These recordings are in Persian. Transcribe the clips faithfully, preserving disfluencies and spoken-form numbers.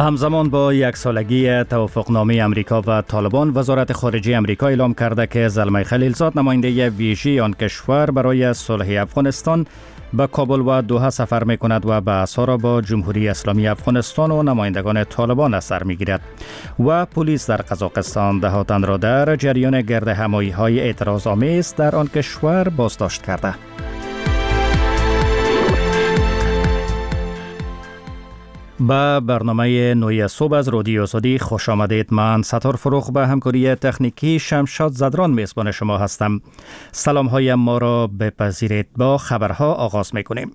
همزمان با یک سالگی توافقنامه امریکا و طالبان، وزارت خارجه امریکا اعلام کرده که زلمه خلیلزاد، نماینده ویژه آن کشور برای صلح افغانستان، به کابل و دوحه سفر می کند و بحث‌ها را با جمهوری اسلامی افغانستان و نمایندگان طالبان از سر می گیرد و پلیس در قزاقستان ده تن را در جریان گرد همایی‌های اعتراض آمیز در آن کشور بازداشت کرده. با برنامه نوی صبح از رادیو آزادی خوش آمدید. من ستار فروغ به همکاری تکنیکی شمشاد زدران میزبان شما هستم. سلام های ما را بپذیرید. با خبرها آغاز میکنیم.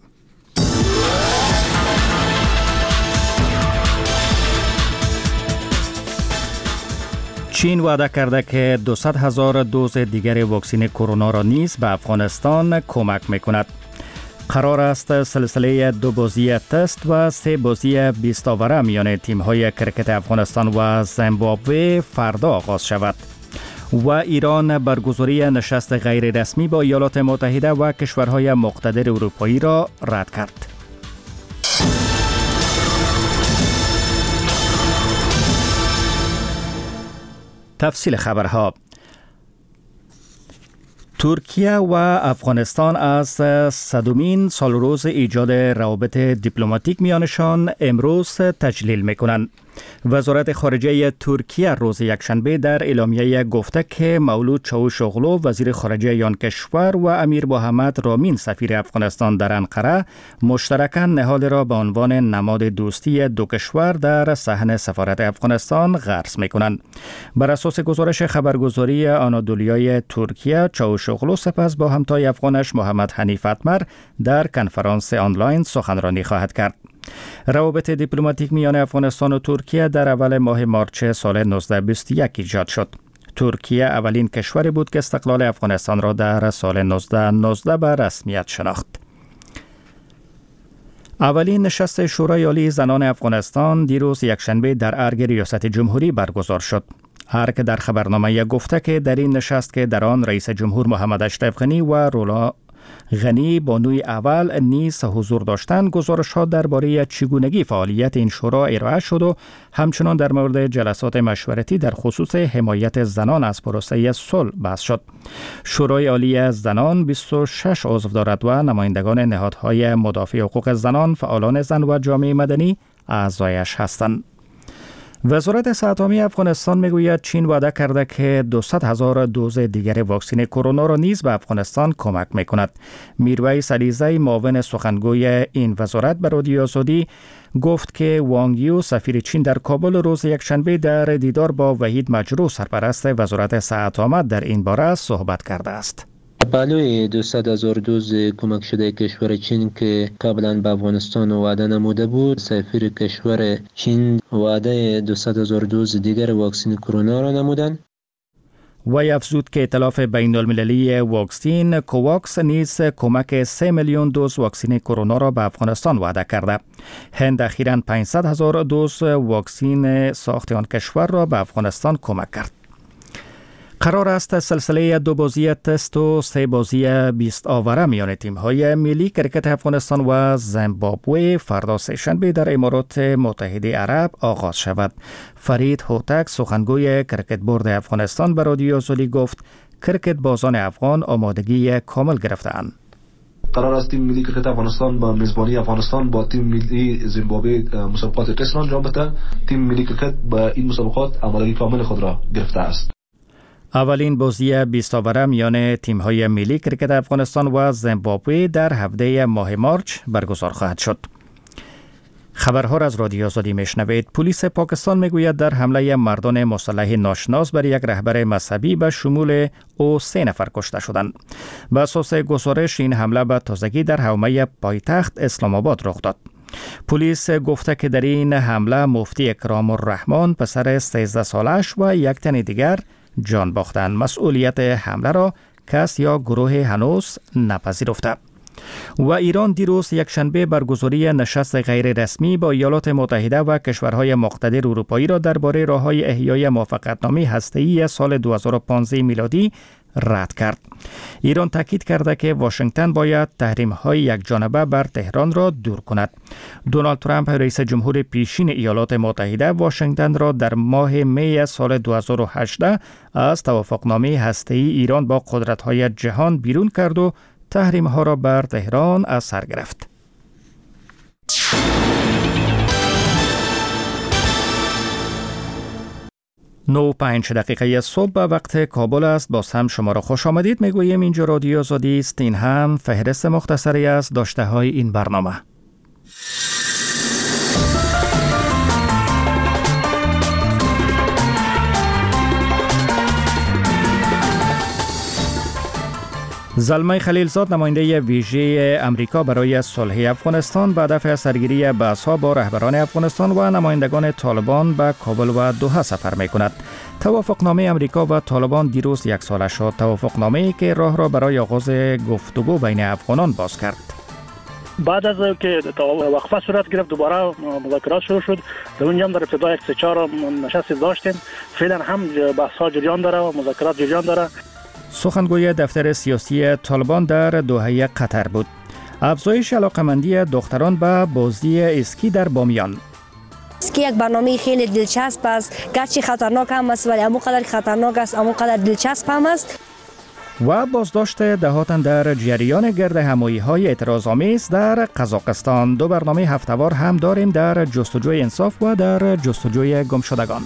چین وعده کرده که دویست هزار دوز دیگر واکسن کرونا را نیز به افغانستان کمک میکند. قرار است سلسله دو بازی تست و سه بازی بیست آوره میان تیم‌های کرکت افغانستان و زیمبابوه فردا آغاز شود. و ایران برگزاری نشست غیر رسمی با ایالات متحده و کشورهای مقتدر اروپایی را رد کرد. تفصیل خبرها. ترکیه و افغانستان از صدمین سال روز ایجاد روابط دیپلماتیک میانشان امروز تجلیل میکنند. وزارت خارجه ترکیه روز یکشنبه در اعلامیه گفته که مولود چاوشوغلو، وزیر خارجه آن کشور، و امیر محمد رامین، سفیر افغانستان در انقره، مشترکاً نهاد را به عنوان نماد دوستی دو کشور در صحن سفارت افغانستان غرس میکنند. بر اساس گزارش خبرگزاری آنادولیای ترکیه، چاوشوغلو سپس با همتای افغانش محمد حنیف اتمر در کنفرانس آنلاین سخنرانی خواهد کرد. روابط دیپلماتیک میان افغانستان و ترکیه در اول ماه مارچ سال نوزده بیست و یک ایجاد شد. ترکیه اولین کشوری بود که استقلال افغانستان را در سال نوزده نوزده به رسمیت شناخت. اولین نشست شورای عالی زنان افغانستان دیروز یکشنبه در ارگ ریاست جمهوری برگزار شد. ارگ در خبرنامه گفته که در این نشست که در آن رئیس جمهور محمد اشرف غنی و رولا غنی بانوی اول نیز حضور داشتند، گزارش‌ها درباره چگونگی فعالیت این شورا ارائه شد و همچنان در مورد جلسات مشورتی در خصوص حمایت زنان از پروسه صلح بحث شد. شورای عالی زنان بیست و شش عضو دارد و نمایندگان نهادهای مدافع حقوق زنان، فعالان زن و جامعه مدنی اعضایش هستند. وزارت صحت عامه افغانستان میگوید چین وعده کرده که دویست هزار دوز دیگر واکسن کرونا را نیز به افغانستان کمک میکند. میرویس علیزی، معاون سخنگوی این وزارت، به رادیو آزادی گفت که وانگ یو، سفیر چین در کابل، روز یکشنبه در دیدار با وحید مجروح، سرپرست وزارت صحت عامه، در این باره صحبت کرده است. بالای دویست هزار دوز کمک شده کشور چین که قبلا به افغانستان وعده نموده بود، سفیر کشور چین وعده دویست هزار دوز دیگر واکسن کرونا را نمودند. وی افزود که ائتلاف بین المللی واکسین کوواکس نیز کمک سه میلیون دوز واکسن کرونا را به افغانستان وعده کرده. هند اخیراً پانصد هزار دوز واکسن ساخت آن کشور را به افغانستان کمک کرد. قرار است سلسله دو بازی تست و سه بازی بیست آوره میان تیم‌های ملی کرکت افغانستان و زیمبابوه فردا سه‌شنبه در امارات متحده عرب آغاز شود. فرید هوتک، سخنگوی کرکت بورد افغانستان، به رادیو آزادی گفت کرکت بازان افغان آمادگی کامل گرفته‌اند. قرار است تیم ملی کرکت افغانستان با میزبانی افغانستان با تیم ملی زیمبابوه مسابقات تست را انجام بده. تیم ملی کرکت با این مسابقات آمادگی کامل خود را گرفته است. اولین بازی بیست آوره میان تیم‌های ملی کرکت افغانستان و زیمبابوه در هفده ماه مارچ برگزار خواهد شد. خبرها را از رادیو آزادی میشنوید. پلیس پاکستان میگوید در حمله مردان مسلح ناشناس بر یک رهبر مذهبی به شمول او سه نفر کشته شدند. بر اساس گزارش این حمله به تازگی در حومه پایتخت اسلام آباد رخ داد. پلیس گفته که در این حمله مفتی اکرام الرحمن، پسر سیزده سالش، و یک تن دیگر جان باختند. مسئولیت حمله را کس یا گروه هنوز نپذیرفته. و ایران دیروز یکشنبه برگزاری نشست غیر رسمی با ایالات متحده و کشورهای مقتدر اروپایی را درباره راه‌های احیای موافقتنامه هسته‌ای سال دو هزار و پانزده میلادی رد کرد. ایران تاکید کرده که واشنگتن باید تحریم‌های یک جانبه بر تهران را دور کند. دونالد ترامپ رئیس جمهور پیشین ایالات متحده واشنگتن را در ماه می سال دو هزار و هجده از توافقنامه هسته‌ای ایران با قدرت‌های جهان بیرون کرد و تحریم‌ها را بر تهران از سر گرفت. نه و پنج دقیقه صبح به وقت کابل است. باز هم شما را خوش آمدید. میگوییم اینجا رادیو آزادی است. این هم فهرست مختصری از داشته های این برنامه. زلمه خلیلزاد نماینده ویژه امریکا برای صلح افغانستان به هدف سرگیری بحث‌ها با رهبران افغانستان و نمایندگان طالبان به کابل و دوحه سفر می‌کند. توافقنامه امریکا و طالبان دیروز یک ساله شد. توافقنامه‌ای که راه را برای آغاز گفتگو بین افغانان باز کرد. بعد از که وقفه صورت گرفت دوباره مذاکرات شروع شد. در اونجا هم در ابتدا یک سه چهار نشست داشتیم. فعلا هم بحث‌ها جریان داره و مذاکرات جریان داره. سخنگوی دفتر سیاسی طالبان در دوحه قطر بود. افزایش علاقمندی دختران به بازی اسکی در بامیان. اسکی یک برنامه خیلی دلچسب است، گرچه خطرناک هم است ولی همونقدر خطرناک است همونقدر دلچسب هم است. و بازداشت دهاتن در جریان گرد همایی‌های اعتراض‌آمیز در قزاقستان. دو برنامه هفته‌وار هم داریم در جستجوی انصاف و در جستجوی گمشدگان.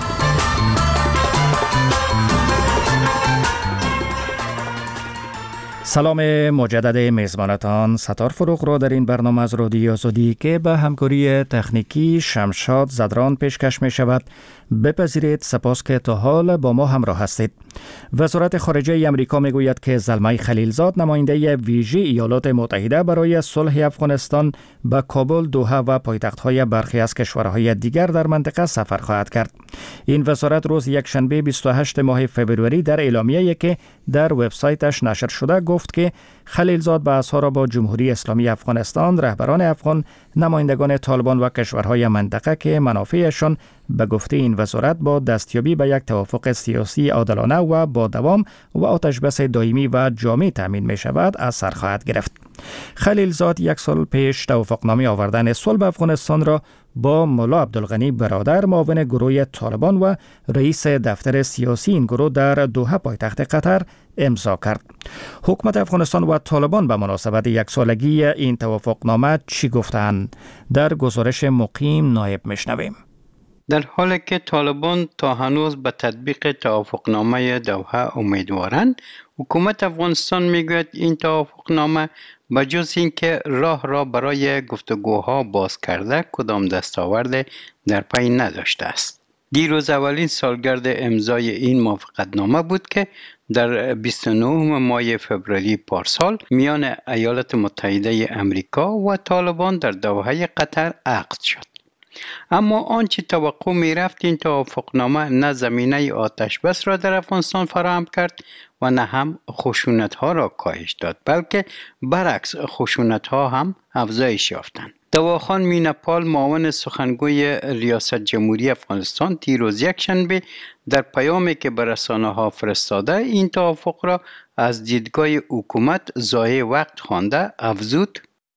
سلام مجدد میزبانتان. ستار فروغ را در این برنامه از رادیو آزادی که به همکاری تکنیکی شمشاد زدران پیشکش می شود بپذیرید. سپاس که تا حال با ما همراه هستید. وزارت خارجه امریکا می گوید که زلمه خلیلزاد نماینده ویژه ایالات متحده برای صلح افغانستان به کابل، دوحه و پایتخت‌های برخی از کشورهای دیگر در منطقه سفر خواهد کرد. این وزارت روز یکشنبه بیست و هشتم ماه فوریه در اعلامیه‌ای که در وبسایتش نشر شده گفت که خلیلزاد بحث‌ها را با جمهوری اسلامی افغانستان، رهبران افغان، نمایندگان طالبان و کشورهای منطقه که منافعشان به گفته این وزارت با دستیابی به یک توافق سیاسی عادلانه و با دوام و آتشبس دائمی و جامع تامین می شود از سر خواهد گرفت. خلیلزاد یک سال پیش توافقنامه آوردن صلح افغانستان را با ملا عبدالغنی برادر معاون گروه طالبان و رئیس دفتر سیاسی این گروه در دوحه پایتخت قطر امضا کرد. حکومت افغانستان و طالبان به مناسبت یک سالگی این توافقنامه چی گفتند؟ در گزارش مقیم نایب میشنویم. در حالی که طالبان تا هنوز به تطبیق توافقنامه دوحه امیدوارند، حکومت افغانستان میگوید این توافقنامه بجز اینکه راه را برای گفتگوها باز کرده کدام دستاورد در پی نداشته است. دیروز اولین سالگرد امضای این موافقتنامه بود که در بیست و نهم ماه فوریه پارسال میان ایالات متحده امریکا و طالبان در دوحه قطر عقد شد. اما آنچه توقع می رفت این توافقنامه نه زمینه آتش بس را در افغانستان فراهم کرد و نه هم خشونت ها را کاهش داد، بلکه برعکس خشونت ها هم افزایش یافتند. دواخان مینپال معاون سخنگوی ریاست جمهوری افغانستان دیروز یکشنبه در پیامی که به رسانه ها فرستاده این توافق را از دیدگاه حکومت ضایع وقت خوانده افزود: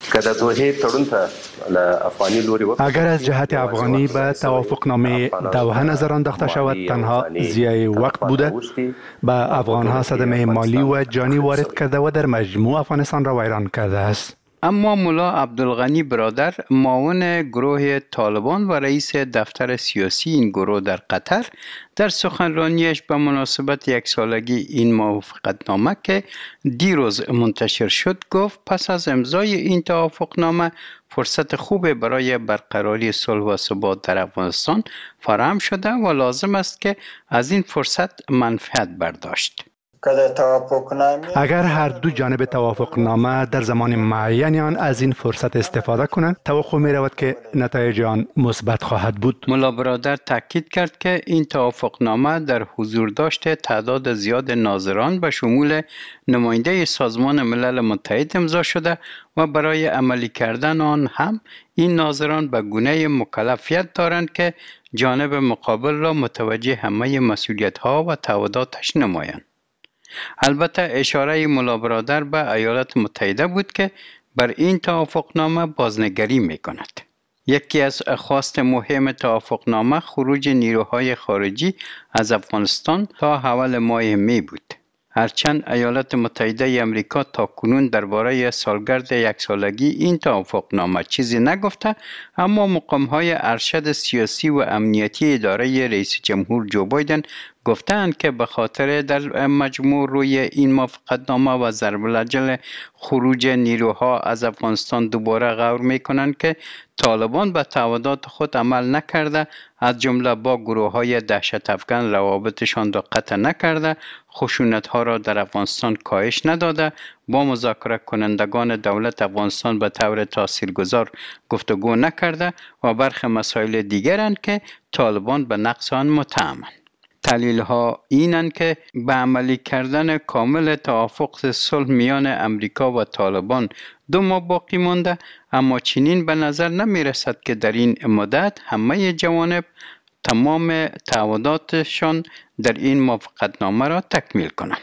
اگر از جهت افغانی به توافقنامه دوحه نظر انداخته شود تنها ضیاع وقت بوده، به افغانها صدمه مالی و جانی وارد کرده و در مجموع افغانستان را ویران کرده است. اما ملا عبدالغنی برادر معاون گروه طالبان و رئیس دفتر سیاسی این گروه در قطر در سخنرانیش به مناسبت یک سالگی این موافقتنامه که دیروز منتشر شد گفت پس از امضای این توافقنامه فرصت خوب برای برقراری صلح و ثبات در افغانستان فراهم شده و لازم است که از این فرصت منفعت برداشت. اگر هر دو جانب توافقنامه در زمان معینی آن از این فرصت استفاده کنند، توقع می رود که نتایج آن مثبت خواهد بود. ملا برادر تاکید کرد که این توافقنامه در حضور داشته تعداد زیاد ناظران به شمول نماینده سازمان ملل متحد امضا شده و برای عملی کردن آن هم این ناظران به گونه مکلفیت دارند که جانب مقابل را متوجه همه مسئولیت‌ها و تعهداتش نمایند. البته اشاره مولا برادر به ایالات متحده بود که بر این توافقنامه بازنگری می کند. یکی از خواست مهم توافقنامه خروج نیروهای خارجی از افغانستان تا حول ماه می بود. هرچند ایالات متحده امریکا تا کنون درباره سالگرد یک سالگی این توافقنامه چیزی نگفته، اما مقام‌های ارشد سیاسی و امنیتی اداره رئیس جمهور جو بایدن گفتند که به خاطر در مجموع روی این موافقتنامه و ضرب العجل خروج نیروها از افغانستان دوباره غور می‌کنند که طالبان به تعهدات خود عمل نکرده، از جمله با گروه‌های دهشت افکن روابطشان را قطع نکرده، خشونت‌ها را در افغانستان کاهش نداده، با مذاکره کنندگان دولت افغانستان به طور تاثیرگذار گفتگو نکرده و برخی مسائل دیگرند که طالبان به نقص آن متهمند. تحلیل ها اینند که به عملی کردن کامل توافق صلح میان امریکا و طالبان دو ماه باقی مانده، اما چنین به نظر نمی رسد که در این مدت همه جوانب تمام تعهداتشان در این موافقتنامه را تکمیل کنند.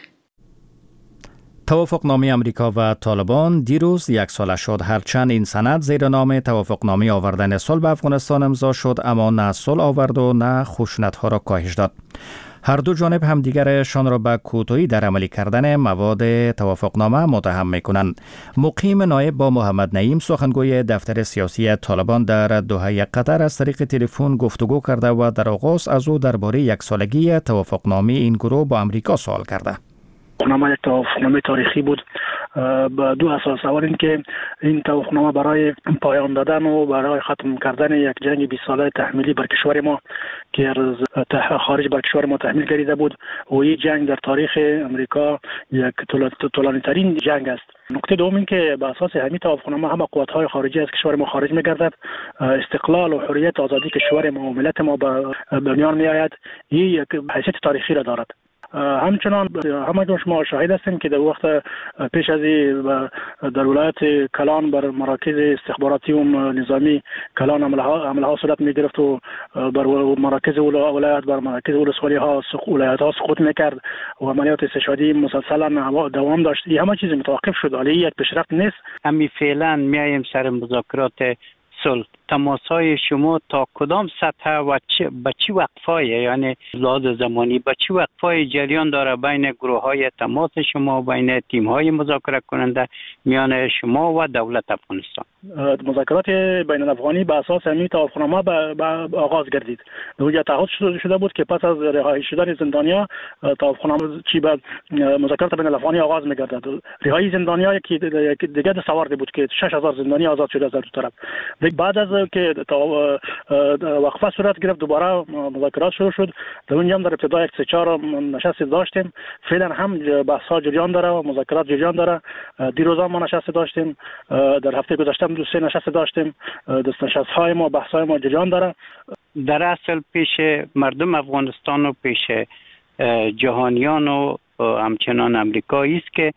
توافقنامه امریکا و طالبان دیروز یک ساله شد. هرچند این سند زیر نام توافقنامه آوردن صلح به افغانستان امضا شد، اما نه صلح آورد و نه خشونت‌ها را کاهش داد. هر دو جانب همدیگرشان را به کوتاهی در عملی کردن مواد توافقنامه متهم می‌کنند. مقیم نایب با محمد نعیم، سخنگوی دفتر سیاسی طالبان در دوحه قطر، از طریق تلفن گفتگو کرده و در آغاز از او درباره یک سالگی توافقنامه این گروه با امریکا سوال کرده. توافقنامه یک توافقنامه تاریخی بود با دو اساس. اول اینکه این توافقنامه برای پایان دادن و برای ختم کردن یک جنگ بیست ساله تحمیلی بر کشور ما که از خارج بر کشور ما تحمیل گردیده بود و این جنگ در تاریخ امریکا یک طولانی ترین جنگ است. نکته دوم این که به اساس همین توافقنامه همه قوت‌های خارجی از کشور ما خارج می‌گردد، استقلال و حریت آزادی کشور ما و ملت ما به میان می‌آید. این یک حیثیت تاریخی را دارد. همچنان همه شما شاهد هستیم که در وقت پیش از در ولایت کلان بر مراکز استخباراتی و نظامی کلان عمله ها صورت می گرفت و بر مراکز ولایت بر مراکز ولسوالی ها ولایت ها سقوط میکرد و عملیات استشهادی مسلسلا دوام داشت. این همه چیز متوقف شد، ولی یک پیشرفت نیست. همین فعلا میایم سر مذاکرات صلح. تماس‌های شما تا کدام سطح و چه به چه وقفه‌ای، یعنی لحاظ زمانی به چه وقفه‌ای جریان داره بین گروه‌های تماس شما، بین تیم‌های مذاکره کننده میان شما و دولت افغانستان؟ مذاکرات بین الافغانی به اساس همین توافقنامه به آغاز گردید. دوجا تعهد شده بود که پس از رهایی شدن زندانیا توافقنامه چی به مذاکرات بین الافغانی آغاز می‌گردد. رهایی زندانیا یکی دیگه دستاورد بود که شش هزار زندانی آزاد شده از دو طرف. بعد از که وقفه صورت گرفت دوباره مذاکرات شروع شد. در اونجا هم در ابتدا یک سه چهار نشست داشتیم. فعلا هم بحث ها جریان داره و مذاکرات جریان داره. دیروز هم ما نشست داشتیم، در هفته گذشته هم دو سه نشست داشتیم. دست نشست های ما بحث های ما جریان داره. در اصل پیش مردم افغانستان و پیش جهانیان و همچنان امریکایی است که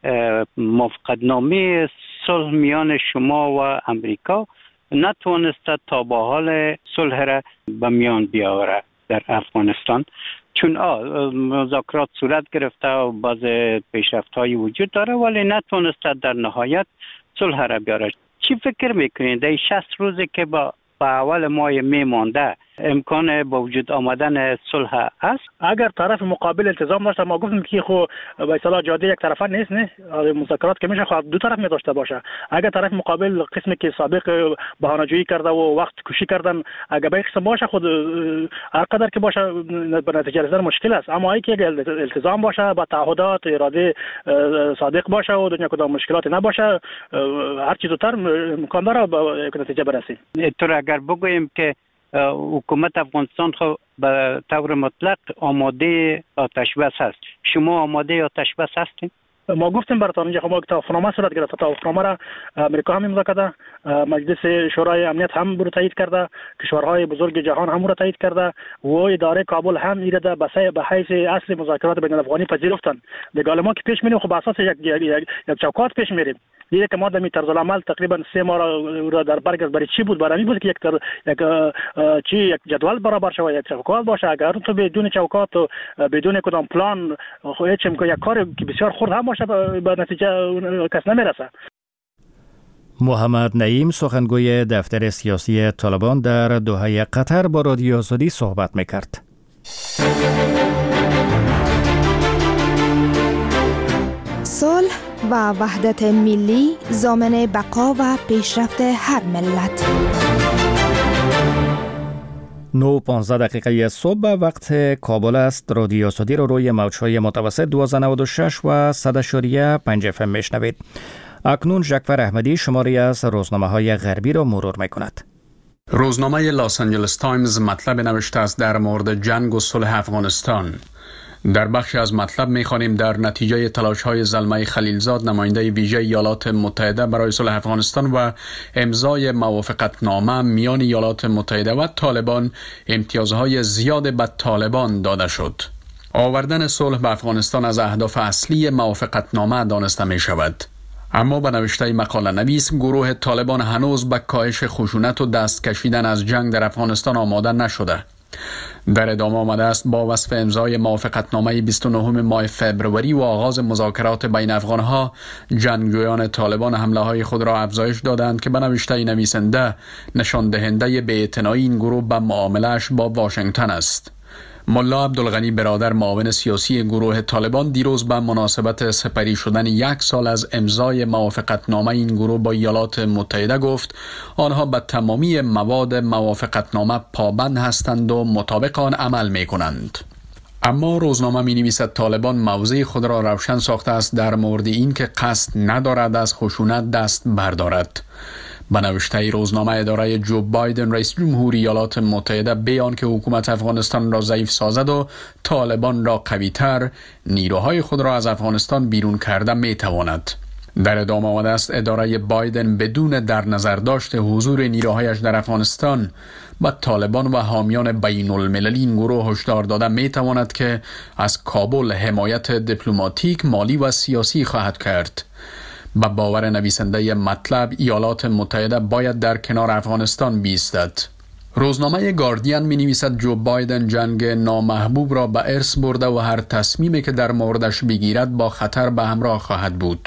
موافقتنامه صلح میان شما و امریکا نتوانسته تا به حال صلح را به میان بیاوره در افغانستان، چون مذاکرات صورت گرفته و بعض پیشرفت‌های وجود داره ولی نتوانسته در نهایت صلح را بیاره. چی فکر میکنید در شصت روزی که با به اول ماه می مانده امکان با وجود آمدن صلح است؟ اگر طرف مقابل التزام داشته، ما گفتیم که خو به اصطلاح جاده یک طرفه نیست، نه مذاکرات که میشه خواهد دو طرف می داشته باشه. اگر طرف مقابل قسمی که سابق بهانه‌جویی کرده و وقت کشی کردن اگر به قسم باشه، خود هر قدر که باشه به نتیجه رسیدن مشکل است. اما اگه که التزام باشه با تعهدات اراده صادق باشه و دنیا کدام مشکلاتی نباشه، هر چیز زودتر امکان داره به نتیجه برسیم. تو اگر بگوییم که حکومت افغانستان خو به طور مطلق آماده آتش بس است، شما آماده آتش بس هستین؟ ما گفتیم براتون اینجا خب توافقنامه صورت گرفته. توافقنامه را امریکا هم امضا کرده، مجلس شورای امنیت هم برو تایید کرده، کشورهای بزرگ جهان هم رو تایید کرده و اداره کابل هم ایرده به حیث اصل مذاکرات بین الافغانی پذیرفتن. دیگه ما که پیش میریم خب اساس یک یک, یک چوکات پیش میریم. دیگه که ما در طرز العمل تقریبا سه ماه را در برگ برای چی بود؟ برای بود که یک تر یک چی یک جدول برابر شود، یک چوکات باشه. اگر تو بدون چوکات و بدون کدام پلان خو هیچ امکان یک کار که بسیار خرد هم باشه به نتیجه کس نمیرسه. محمد نعیم سخنگوی دفتر سیاسی طالبان در دوحه قطر با رادیو آزادی صحبت میکرد. صلح و وحدت ملی ضامن بقا و پیشرفت هر ملت. نو پانزده دقیقه صبح وقت کابل است. رادیو آزادی رو روی موج‌های متوسط دویست و نود و شش و صد و پنج اف ام میشنوید. اکنون جعفر احمدی شماری از روزنامه‌های غربی را مرور می‌کند. روزنامه لاس آنجلس تایمز مطلب نوشته است در مورد جنگ و صلح افغانستان. در بخش از مطلب می‌خوانیم در نتیجه تلاش‌های زلمه خلیلزاد نماینده ویژه ایالات متحده برای صلح افغانستان و امضای موافقتنامه میان ایالات متحده و طالبان امتیازهای زیاد به طالبان داده شد. آوردن صلح به افغانستان از اهداف اصلی موافقتنامه دانسته می‌شود. اما به نوشته مقاله نویس گروه طالبان هنوز به کاهش خشونت و دست کشیدن از جنگ در افغانستان آماده نشده. در ادامه آمده است با وصف امضای موافقتنامه بیست و نهم ماه فوریه و آغاز مذاکرات بین افغانها، جنگجویان طالبان حمله های خود را افزایش دادند که به نوشته نویسنده نشان دهنده بی‌اعتنایی این گروه به معامله‌اش با واشنگتن است. ملا عبدالغنی برادر معاون سیاسی گروه طالبان دیروز به مناسبت سپری شدن یک سال از امضای موافقتنامه این گروه با ایالات متحده گفت آنها به تمامی مواد موافقتنامه پابند هستند و مطابق آن عمل می کنند. اما روزنامه می نویسد طالبان موضع خود را روشن ساخته است در مورد این که قصد ندارد از خشونت دست بردارد. به نوشته روزنامه اداره جو بایدن رئیس جمهوری ایالات متحده بیان که حکومت افغانستان را ضعیف سازد و طالبان را قوی‌تر، نیروهای خود را از افغانستان بیرون کرده می تواند. در ادامه آمده است اداره بایدن بدون در نظر داشت حضور نیروهایش در افغانستان با طالبان و حامیان بین المللی این گروه هشدار داده می تواند که از کابل حمایت دیپلماتیک، مالی و سیاسی خواهد کرد. با باور نویسنده مطلب ایالات متحده باید در کنار افغانستان بایستد. روزنامه گاردین می نویسد جو بایدن جنگ نامحبوب را به ارث برده و هر تصمیمی که در موردش بگیرد با خطر به همراه خواهد بود.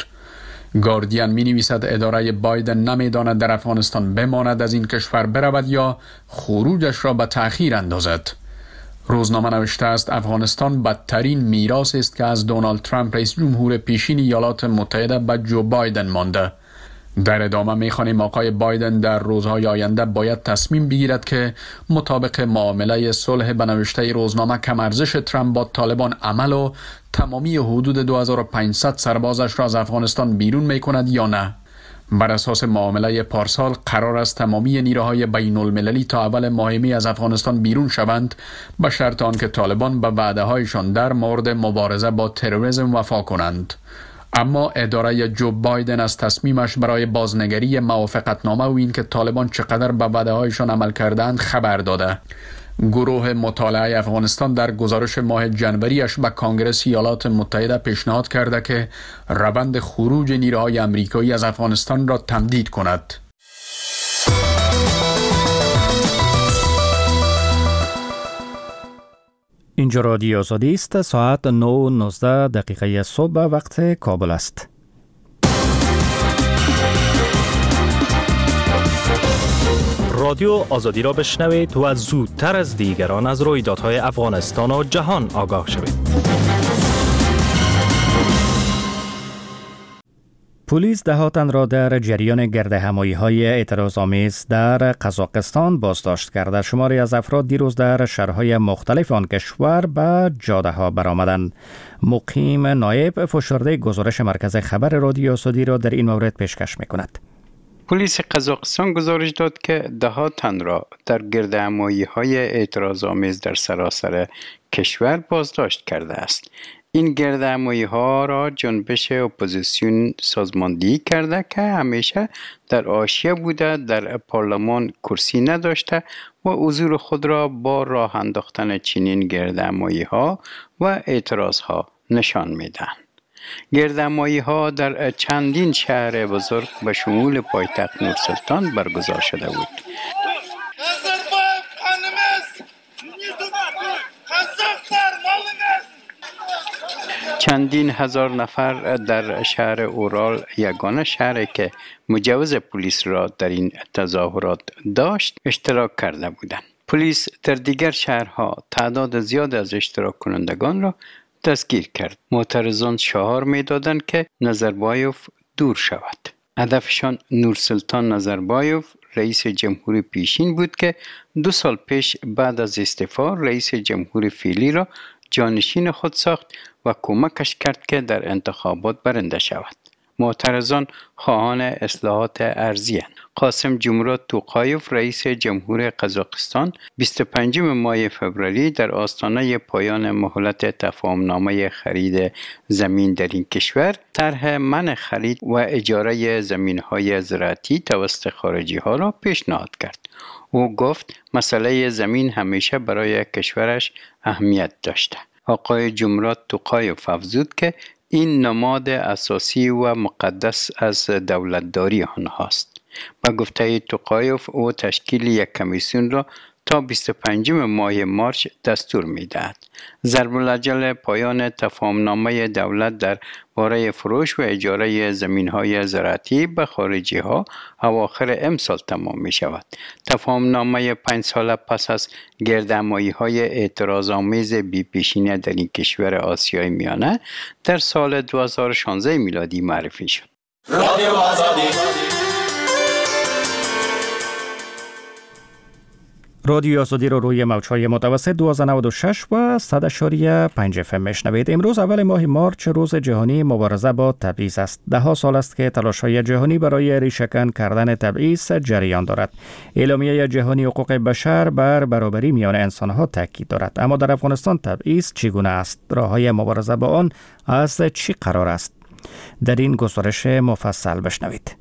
گاردین می نویسد اداره بایدن نمی داند در افغانستان بماند، از این کشور برود یا خروجش را به تأخیر اندازد. روزنامه نوشته است افغانستان بدترین میراث است که از دونالد ترامپ رئیس جمهور پیشین ایالات متحده به جو بایدن مانده. در ادامه می‌خوانیم آقای بایدن در روزهای آینده باید تصمیم بگیرد که مطابق معامله صلح به نوشته روزنامه کم ارزش ترامپ با طالبان عمل و تمامی حدود دو هزار و پانصد سربازش را از افغانستان بیرون می‌کند یا نه. بر اساس معامله پارسال قرار است تمامی نیروهای بین المللی تا اول ماه می از افغانستان بیرون شوند به شرط آنکه طالبان به وعده هایشان در مورد مبارزه با تروریسم وفا کنند. اما اداره جو بایدن از تصمیمش برای بازنگری موافقتنامه و این که طالبان چقدر به وعده هایشان عمل کردند خبر داده. گروه مطالعه افغانستان در گزارش ماه جنوریش به کانگرس ایالات متحده پیشنهاد کرده که روند خروج نیروهای آمریکایی از افغانستان را تمدید کند. اینجا رادیو آزادی است. ساعت نه و نوزده دقیقه صبح وقت کابل است. رادیو آزادی را بشنوید و زودتر از دیگران از رویدادهای افغانستان و جهان آگاه شوید. پلیس ده تن را در جریان گردهمایی‌های اعتراض‌آمیز در قزاقستان بازداشت کرده. شماری از افراد دیروز در شهرهای مختلف آن کشور به جاده‌ها برآمدند. مقیم نایب فشرده گزارش مرکز خبر رادیو آزادی را در این مورد پیشکش می‌کند. پلیس قزاقستان گزارش داد که ده تن را در گردهمایی‌های اعتراض‌آمیز در سراسر کشور بازداشت کرده است. این گردهمایی‌ها را جنبش اپوزیسیون سازماندهی کرده که همیشه در حاشیه بوده، در پارلمان کرسی نداشته و حضور خود را با راه انداختن چنین گردهمایی‌ها و اعتراض‌ها نشان میدهند. گردهمایی ها در چندین شهر بزرگ به شمول پایتخت نورسلطان برگزار شده بود. چندین هزار نفر در شهر اورال، یگانه شهری که مجوز پلیس را در این تظاهرات داشت، اشتراک کرده بودند. پلیس در دیگر شهرها تعداد زیاد از اشتراک کنندگان را دستگیر کرد. معترضان شعار می‌دادند که نظربایوف دور شود. هدفشان نورسلطان نظربایوف، رئیس جمهوری پیشین بود که دو سال پیش بعد از استعفا رئیس جمهوری فعلی را جانشین خود ساخت و کمکش کرد که در انتخابات برنده شود. معترضان خواهان اصلاحات ارضی اند. قاسم جمرات توقایف، رئیس جمهور قزاقستان، بیست و پنجم ماه فوریه در آستانه پایان مهلت تفاهمنامه خرید زمین در این کشور طرح منع خرید و اجاره زمین‌های زراعتی توسط خارجی ها را پیشنهاد کرد. او گفت مسئله زمین همیشه برای کشورش اهمیت داشته. آقای جمرات توقایف افزود که این نماد اساسی و مقدس از دولتداری آنهاست. با گفته توقایف او تشکیل یک کمیسیون را تا بیست و پنجم ماه مارس دستور می‌دهد. ضرب الاجل پایان تفاهمنامه دولت در باره فروش و اجاره زمین‌های زراعتی به خارجی‌ها اواخر امسال تمام می‌شود. تفاهمنامه پنج ساله پس از گردهمایی‌های اعتراض‌آمیز بی‌پیشینه در این کشور آسیای میانه در سال دو هزار و شانزده میلادی معرفی شد. رادیو آزادی رادیو آزادی رو روی موج‌های متوسط دویست و نود و شش و صد و پنج اف ام میشنوید. امروز اول ماه مارچ روز جهانی مبارزه با تبعیض است. ده ها سال است که تلاش‌های جهانی برای ریشه‌کن کردن تبعیض جریان دارد. اعلامیه جهانی حقوق بشر بر برابری میان انسان‌ها تاکید دارد. اما در افغانستان تبعیض چگونه است؟ راه‌های مبارزه با آن از چی قرار است؟ در این گزارش مفصل بشنوید.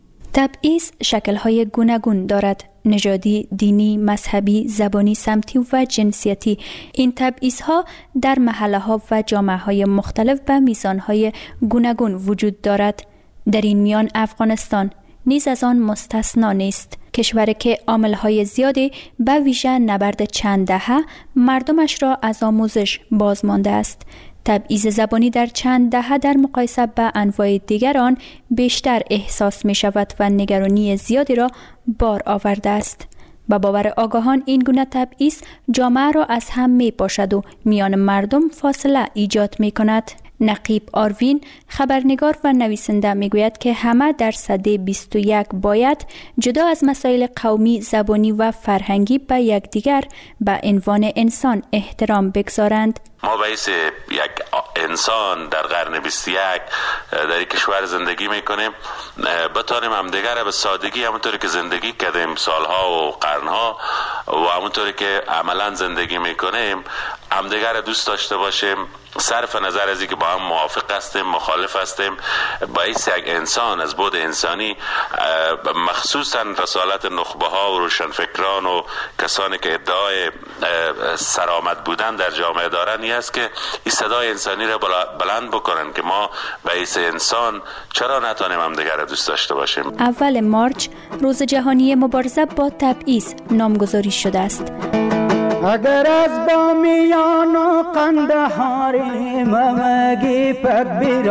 تبعیض شکل‌های گوناگون دارد: نژادی، دینی، مذهبی، زبانی، سمتی و جنسیتی. این تبعیض‌ها در محله‌ها و جامعه‌های مختلف به میزان‌های گوناگون وجود دارد. در این میان افغانستان نیز از آن مستثنا نیست. کشوری که عامل‌های زیادی به ویژه نبرد چند دهه مردمش را از آموزش باز مانده است. تبعیض زبانی در چند دهه در مقایسه با انواع دیگران بیشتر احساس می شود و نگرانی زیادی را بار آورده است. با باور آگاهان این گونه تبعیض جامعه را از هم می پاشد و میان مردم فاصله ایجاد می کند. نقیب آروین، خبرنگار و نویسنده، می گوید که همه در سده بیست و یک باید جدا از مسائل قومی، زبانی و فرهنگی به یکدیگر به عنوان انسان احترام بگذارند. ما باعث یک انسان در قرن بیست و یک در یک کشور زندگی میکنیم بتانیم همدیگر را به سادگی همونطوری که زندگی کردیم سالها و قرنها و همونطوری که عملا زندگی میکنیم همدیگر را دوست داشته باشیم، صرف نظر از اینکه با هم موافق هستیم مخالف هستیم. باعث یک انسان از بود انسانی، مخصوصا رسالت نخبه ها و روشنفکران و کسانی که ادعای سرآمد بودن در جامعه دارن است که این صدای انسانی را بلند بکنن که ما باعث انسان چرا نتونیم همدیگر را دوست داشته باشیم. اول مارچ روز جهانی مبارزه با تبعیض نامگذاری شده است. اگر از بامیان و قندهاری ممگی پک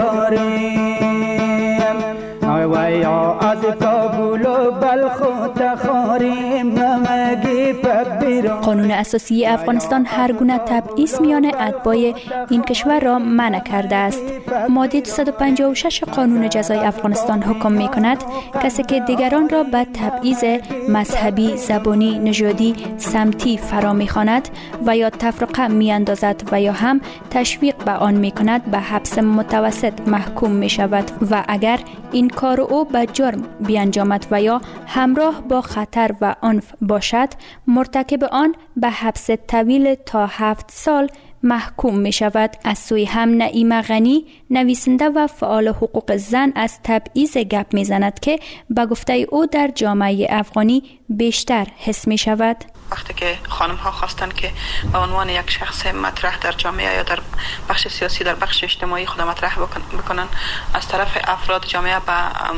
بیراریم ویا از کابل و بلخ و تخاریم ممگی پک بیراریم. قانون اساسی افغانستان هر گونه تبعیض میان اتباع این کشور را منع کرده است. ماده دویست و پنجاه و شش قانون جزای افغانستان حکم می کند کسی که دیگران را به تبعیض مذهبی، زبانی، نژادی، سمتی فرا می خواند و یا تفرقه می اندازد و یا هم تشویق به آن می کند به حبس متوسط محکوم می شود و اگر این کار او به جرم بیانجامد و یا همراه با خطر و عنف باشد مرتکب آن به حبس طویل تا هفت سال محکوم می شود. از سوی هم نعیم غنی، نویسنده و فعال حقوق زن، از تبعیض گپ می زند که به گفته او در جامعه افغانی بیشتر حس می شود. وقتی که خانم ها خواستن که به عنوان یک شخص مطرح در جامعه یا در بخش سیاسی در بخش اجتماعی خود مطرح بکنن، از طرف افراد جامعه به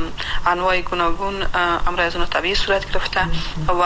انواع گوناگون امر از اون طبیعی صورت گرفته و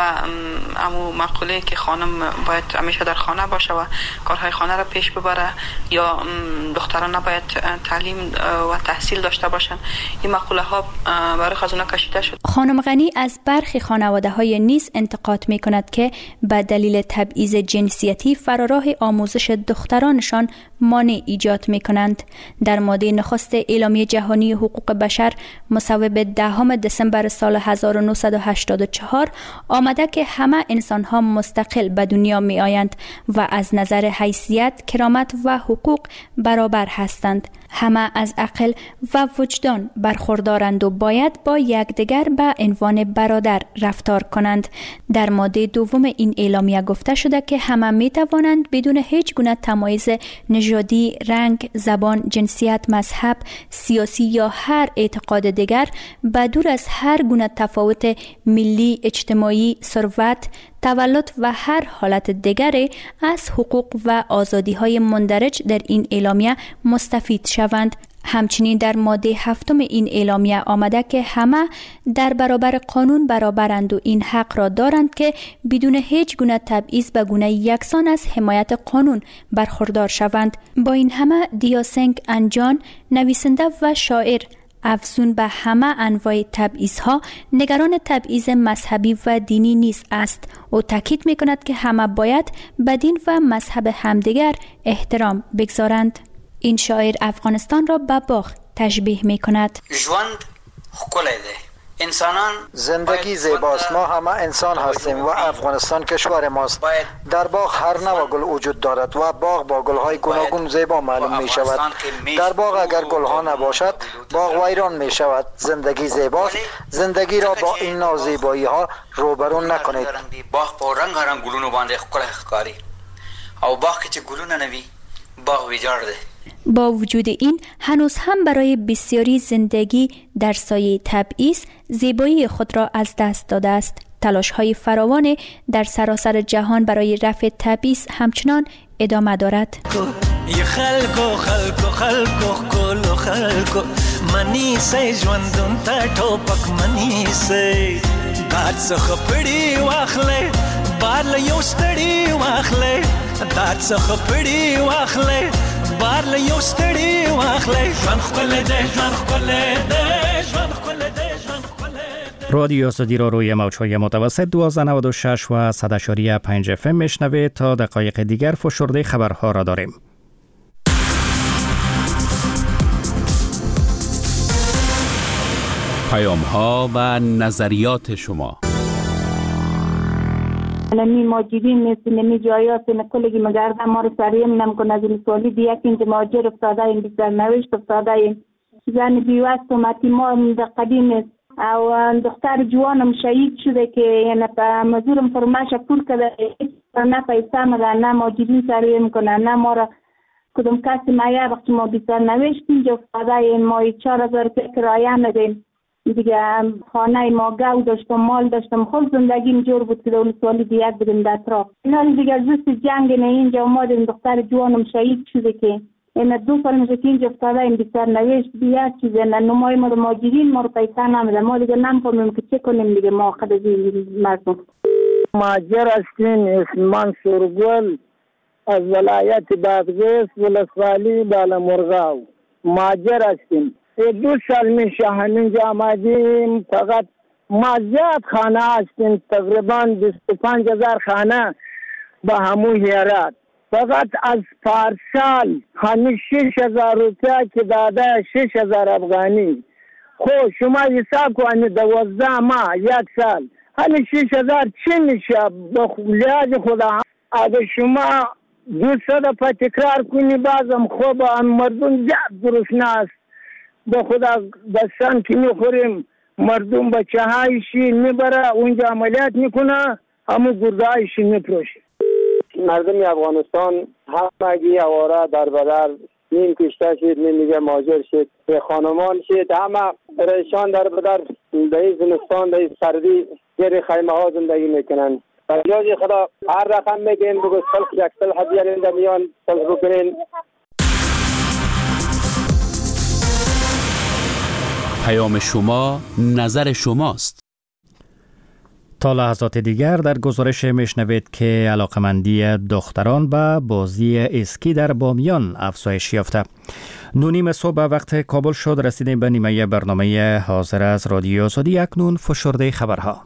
امو مقوله که خانم باید همیشه در خانه باشه و کارهای خانه را پیش ببره یا دختران نباید تعلیم و تحصیل داشته باشن، این مقوله ها برای از اونها کشیده شد. خانم غنی از برخی خانواده های نیز انتقاد می کند که به دلیل تبعیض جنسیتی فراراه آموزش دخترانشان مانع ایجاد می کنند. در ماده نخست اعلامیه جهانی حقوق بشر مصوب دهم دسامبر سال هزار و نهصد و هشتاد و چهار آمده که همه انسان ها مستقل به دنیا می آیند و از نظر حیثیت، کرامت و حقوق برابر هستند. همه از عقل و وجدان برخوردارند و باید با یکدیگر به عنوان برادر رفتار کنند. در ماده دوم این اعلامیه گفته شده که همه می توانند بدون هیچ گونه تمایز نژادی، رنگ، زبان، جنسیت، مذهب، سیاسی یا هر اعتقاد دیگر به دور از هر گونه تفاوت ملی، اجتماعی، ثروت، تولد و هر حالت دیگری از حقوق و آزادی‌های مندرج در این اعلامیه مستفید شوند. همچنین در ماده هفتم این اعلامیه آمده که همه در برابر قانون برابرند و این حق را دارند که بدون هیچ گونه تبعیض به گونه یکسان از حمایت قانون برخوردار شوند. با این همه دیاسنگ انجان، نویسنده و شاعر، افزون به همه انواع تبعیض‌ها نگران تبعیض مذهبی و دینی نیز است. او تاکید می‌کند که همه باید به دین و مذهب همدیگر احترام بگذارند. این شاعر افغانستان را به باغ تشبیه می‌کند. ژوند ښکلی دی. انسانان زندگی زیباست. ما همه انسان هستیم و افغانستان کشور ماست. در باغ هر نوع گل وجود دارد و باغ با گل‌های گوناگون زیبا معلوم می شود. در باغ اگر گل‌ها نباشد باغ ویران می شود. زندگی زیباست. زندگی را با این نوع زیبایی‌ها روبرو نکنید. باغ په رنگ رنگ ګلونو باندې ښکلی ښکاري او باغ کې چې ګلونه نه وي باغ ویجاړ دی. با وجود این هنوز هم برای بسیاری زندگی در سایه تبعیض زیبایی خود را از دست داده است. تلاش‌های فراوان در سراسر جهان برای رفع تبعیض همچنان ادامه دارد. ی خلکو خلکو خلکو خلکو خلکو منی سې ژوندون ته ټوپک منی سې دار څخه پړی واخلې بار له یو ستړي واخلې دار څخه پړی واخلې بار له یو ستړي واخلې ژوند ښکلی دی ژوند ښکلی دی ژوند ښکلی دی ژوند ښکلی. رادیو آزادی را روی موج‌های متوسط دوازده نود و شش و صد اشاری پنج اف ام میشنوید. تا دقایق دیگر فشرده خبرها را داریم. پیام‌ها و نظریات شما. نمی ماجرین نیست نمی جایات نکلگی مگرده ما رو سریم نمکن از سوالی دیگه که اینجا ماجر افتاده این بیشتر نوشت افتاده این زن بیوست و متیما در قدیم است او دختر جوانم شهید شده که یعنی مزورم فرماش پول کرده نه پیسه مده نه ماجرین سریم کنه نه ما را کدوم کسی مایه وقتی ما بیشتر نوشت اینجا افتاده این مایی چار هزار کرایه ندیم دیگه خانه ما گاو داشتم مال داشتم خود زندگیم جور بود که دول سوالی دیگر بدیم در اطراف اینا دیگه زست جنگ نه اینجا اومدیم دختر جوانم شهید شده که این دو سال میشه که اینجا افتاده این بیشتر نوشت دیگه چیزه نه نمای ما رو ماجرین ما رو پیسه نمیده ما دیگه نمیفهمیم که چه کنیم دیگه ما خود از این مردم. ماجر هستیم اسمان سرگل از ولایت بادغیس ولسوالی بالا مرغاو ماجر هستیم. دو سال میشه همینجا آمدیم فقط ما زیاد خانه هستیم تقریبا بیست و پنج هزار خانه به همون هیرات فقط از پارسال همین شش هزار روپیه که داده شش هزار افغانی خب شما حساب کنید دوازده ماه یک سال همین شش هزار چی میشه به لیاز خدا اگه شما دوست پا تکرار کنی بازم خوب مردم زیاد گرسنه است به خدا دستان که میخوریم مردم بچه هایشی میبره اونجا عملیات میکنه همون گرده هایشی میپروشه. مردم افغانستان همگی اواره در بدر نیم کشته شد نیم میگه ماجر شد به خانمان شد همه پریشان در بدر در زمستان در سردی زیر خیمه ها زندگی میکنن. جای خدا هر رقم میگیم بگو صلح یک صلح بیارین در میان صلح بکنین. پیام شما نظر شماست. تا لحظات دیگر در گزارش میشنوید که علاقمندی دختران به بازی اسکی در بامیان افزایش یافته. نونیم صبح به وقت کابل شد. رسیدیم به نیمه برنامه حاضر از رادیو آزادی. اکنون فشرده خبرها.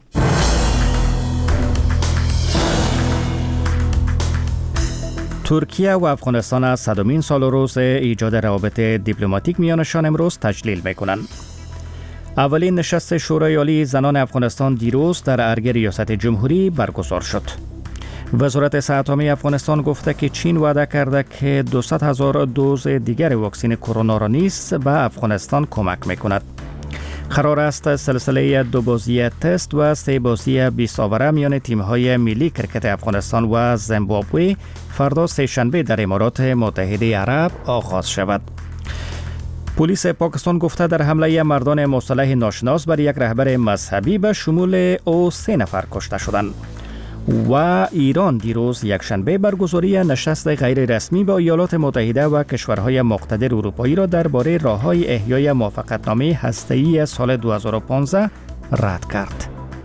ترکیه و افغانستان از صدمین سال و روز ایجاد روابط دیپلماتیک میانشان امروز تجلیل میکنند. اولین نشست شورای عالی زنان افغانستان دیروز در ارگ ریاست جمهوری برگزار شد. وزارت صحت عامه افغانستان گفته که چین وعده کرده که دویست هزار دوز دیگر واکسن کرونا را نیز به افغانستان کمک میکند. قرار است سلسله دو بازی تست و سه بازی بیست آوره میان تیم‌های ملی کرکت افغانستان و زیمبابوه فردا سه‌شنبه در امارات متحده عرب آغاز شود. پلیس پاکستان گفته در حمله مردان مسلح ناشناس بر یک رهبر مذهبی به شمول او سه نفر کشته شدند. و ایران دیروز یکشنبه برگزاری نشست غیر رسمی با ایالات متحده و کشورهای مقتدر اروپایی را درباره راه‌های احیای موافقتنامه هسته‌ای سال دو هزار و پانزده رد کرد.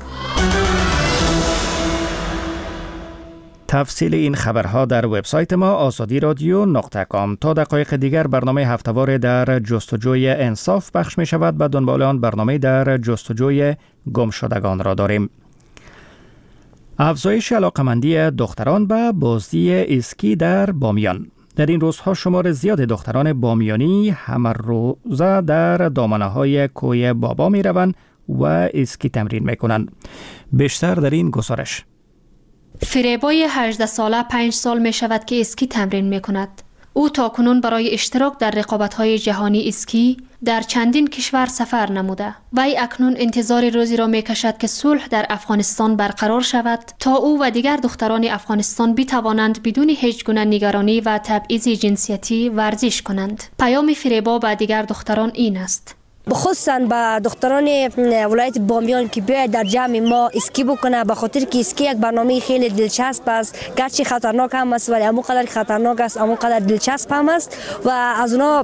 تفصیل این خبرها در وبسایت ما آزادی رادیو نقطه کام. تا دقایق دیگر برنامه هفته‌وار در جستجوی انصاف پخش می شود. به دنبال آن برنامه در جستجوی گمشدگان را داریم. افزایش علاقمندی دختران به بازی اسکی در بامیان. در این روزها شمار زیاد دختران بامیانی همه روزه در دامنه‌های کوه بابا می روند و اسکی تمرین می کنند. بیشتر در این گزارش. فریبای هجده ساله پنج سال می شود که اسکی تمرین می کند. او تاکنون برای اشتراک در رقابت‌های جهانی اسکی در چندین کشور سفر نموده. وی اکنون انتظار روزی را می کشد که صلح در افغانستان برقرار شود تا او و دیگر دختران افغانستان بتوانند بدون هیچ گونه نگرانی و تبعیض جنسیتی ورزش کنند. پیام فریبا به دیگر دختران این است: بخصوصا به دختران ولایت بامیان که بیاید در جمع ما اسکی بکنه، به خاطر که اسکی یک برنامه خیلی دلچسب است. گرچه خطرناک هم است ولی همون قدر خطرناک است همون قدر دلچسب هم است و از اونا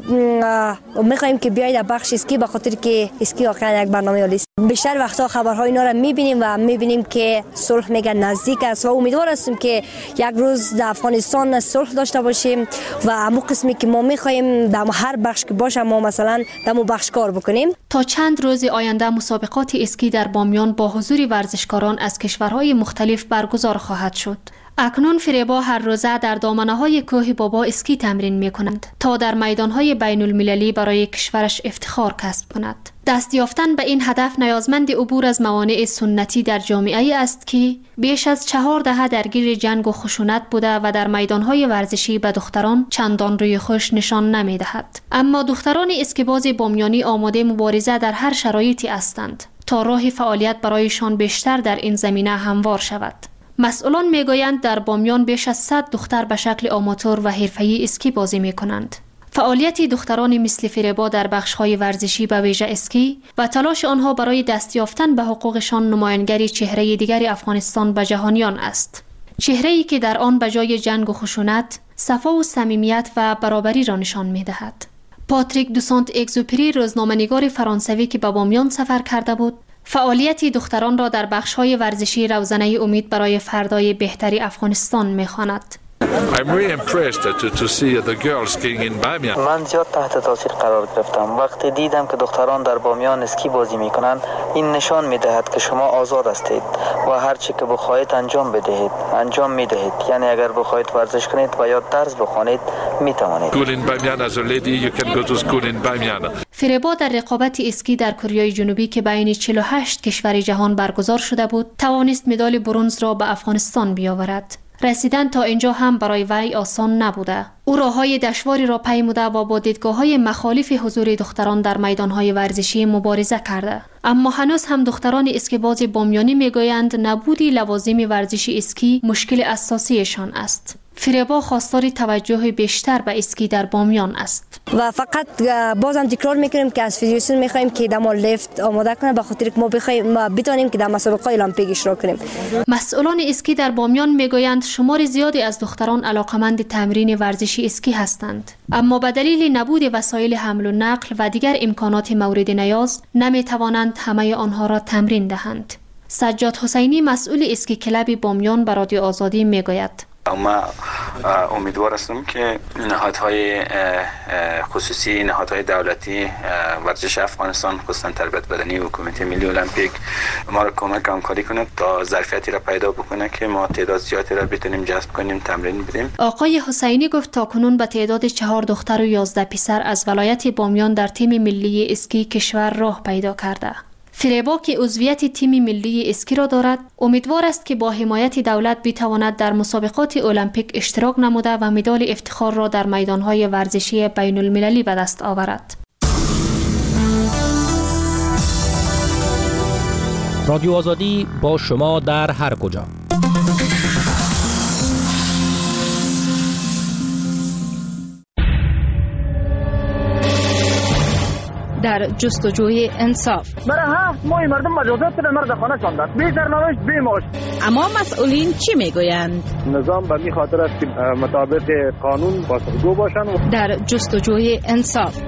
میخوایم که بیاید در بخش اسکی، به خاطر که اسکی واقعا یک برنامه عالی است. بیشتر وقتا خبرهای اینا را میبینیم و میبینیم که صلح میگن نزدیک است و امیدوار هستیم که یک روز در افغانستان صلح داشته باشیم و همون قسمی که ما میخوایم در هر بخش که باشه ما مثلا در اون بخش کار بکنیم. تا چند روز آینده مسابقات اسکی در بامیان با حضور ورزشکاران از کشورهای مختلف برگزار خواهد شد. اکنون فریبا هر روزه در دامنه‌های کوه بابا اسکی تمرین می‌کند تا در میدان‌های بین المللی برای کشورش افتخار کسب کند. دست یافتن به این هدف نیازمند عبور از موانع سنتی در جامعه است که بیش از چهار دهه درگیر جنگ و خشونت بوده و در میدان‌های ورزشی به دختران چندان روی خوش نشان نمی‌دهد. اما دختران اسکیباز بامیانی آماده مبارزه در هر شرایطی هستند تا راه فعالیت برایشان بیشتر در این زمینه هموار شود. مسئولان میگویند در بامیان بیش از صد دختر به شکل آماتور و حرفه‌ای اسکی بازی میکنند. فعالیت دختران مثل فریبا در بخش‌های ورزشی به ویژه اسکی و تلاش آنها برای دست یافتن به حقوقشان نمایانگری چهره دیگر افغانستان به جهانیان است. چهره‌ای که در آن به جای جنگ و خشونت، صفا و صمیمیت و برابری را نشان می‌دهد. پاتریک دو سانت اگزوپری، روزنامه‌نگار فرانسوی که به بامیان سفر کرده بود، فعالیت دختران را در بخش‌های ورزشی روزنه امید برای فردای بهتری افغانستان می‌خواند. من زیاد تحت تاثیر قرار گرفتم. وقتی دیدم که دختران در بامیان اسکی بازی میکنند، این نشان میدهد که شما آزاد هستید و هر چی که بخواهید انجام بدهید انجام میدهید. یعنی اگر بخواهید ورزش کنید و یا درس بخوانید میتوانید. فریبا در رقابت اسکی در کره جنوبی که بین چهل و هشت کشور جهان برگزار شده بود، توانست مدال برنز را به افغانستان بیاورد. رسیدن تا اینجا هم برای وی آسان نبوده. او راههای دشواری را پیموده و با دیدگاه‌های مخالف حضور دختران در میدان‌های ورزشی مبارزه کرده. اما هنوز هم دختران اسکیباز بامیانی میگویند نبودی لوازم ورزشی اسکی مشکل اساسیشان است. فریبا خواستار توجه بیشتر به اسکی در بامیان است و فقط بازم تکرار میکنیم که از فدراسیون میخوایم که دما لیفت آماده کنه به خاطر که ما بخوایم ما بتونیم که در مسابقات المپیک اشتراک کنیم. مسئولان اسکی در بامیان میگویند شمار زیادی از دختران علاقمند تمرین ورزشی اسکی هستند، اما به دلیل نبود وسایل حمل و نقل و دیگر امکانات مورد نیاز نمیتوانند همه آنها را تمرین دهند. سجاد حسینی مسئول اسکی کلب بامیان به رادیو آزادی میگوید ما امیدوار هستم که نهادهای خصوصی، نهادهای دولتی، ورزش افغانستان، خصوصا تربیت بدنی و کمیته ملی المپیک ما را کمک همکاری کنند تا ظرفیتی را پیدا بکنه که ما تعداد زیادی را بتونیم جذب کنیم، تمرین بدیم. آقای حسینی گفت تاکنون به تعداد چهار دختر و یازده پسر از ولایت بامیان در تیم ملی اسکی کشور راه پیدا کرده. فریبا که عضویت تیم ملی اسکی را دارد، امیدوار است که با حمایت دولت بتواند در مسابقات المپیک اشتراک نموده و مدال افتخار را در میدانهای ورزشی بین المللی به دست آورد. رادیو آزادی با شما در هر کجا. در جستجوی انصاف. برای هفت ماه مردم مجازات را مرد خانه شاندند، بی سرنوشت بی معاش. اما مسئولین چی میگویند؟ نظام به می خاطر است که مطابق قانون پاسخگو باشند. در جستجوی انصاف.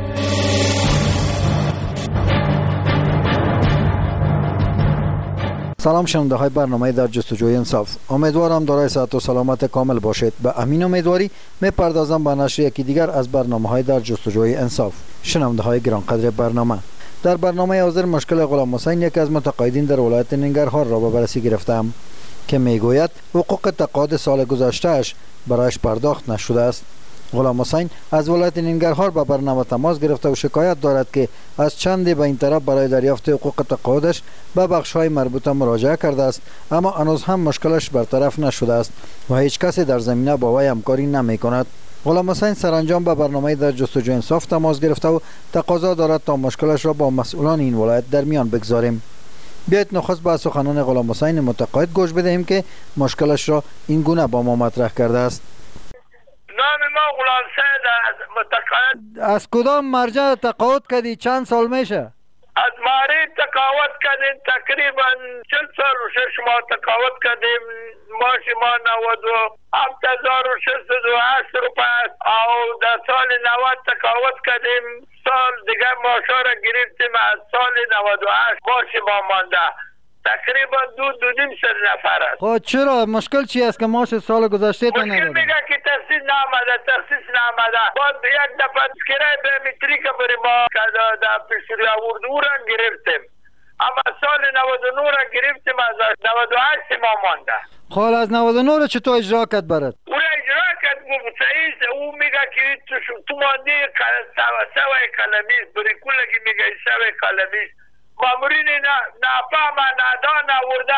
سلام شنونده های برنامه در جستجوی انصاف. امیدوارم دارای صحت و سلامت کامل باشید. به امین امیدواری میپردازم به نشر یکی دیگر از برنامه های در جستجوی انصاف. شنونده های گرانقدر برنامه، در برنامه حاضر مشکل غلام حسین یکی از متقاعدین در ولایت ننگرهار را به بررسی گرفتم که میگوید حقوق تقاعد سال گذشتهش برایش پرداخت نشده است. غلام حسین از ولایت ننگرهار به برنامه تماس گرفته و شکایت دارد که از چندی به این طرف برای دریافت حقوق تقاعدش به بخش‌های مربوطه مراجعه کرده است، اما هنوز هم مشکلش برطرف نشده است و هیچ کسی در زمینه با وی همکاری نمی‌کند. غلام حسین سرانجام به برنامه در جستجوی انصاف تماس گرفته و تقاضا دارد تا مشکلش را با مسئولان این ولایت در میان بگذاریم. بیایید نخست به سخنان غلام حسین متقاعد گوش بدهیم که مشکلش را این گونه با ما مطرح کرده است. نام ما غلام حسین از متقاعد. از کدام مرجع تقاعد کردی؟ چند سال میشه؟ از ماری تقاعد کردیم، تقریبا چل سال و شش ماه تقاعد کردیم. ماش ما نود و هفت هزار و ششصد و هشت روپیه است او در سال نود تقاعد کردیم. سال دیگه ماشا را گرفتیم. از سال نود و هشت ماش ما مانده تقریبا دو دو نیم سر نفر است. خب چرا مشکل چی است که ماش سال گذشته تا ندادن؟ مشکل میگه که تخصیص نامده، تخصیص نامده. بعد یک دفعه کرای بیومتریک بری ما که در پیشوری آورد او را گرفتیم، اما سال نود و نه را گرفتیم. از نود و هشت ما مانده. خب از نود و نه را چطور اجرا کرد برات؟ او را اجرا کرد صحیح. او میگه که تو تو مانده سوای کلمیز بری کلگی میگه سوای کلمیز. مامورین نفهم ندان آورده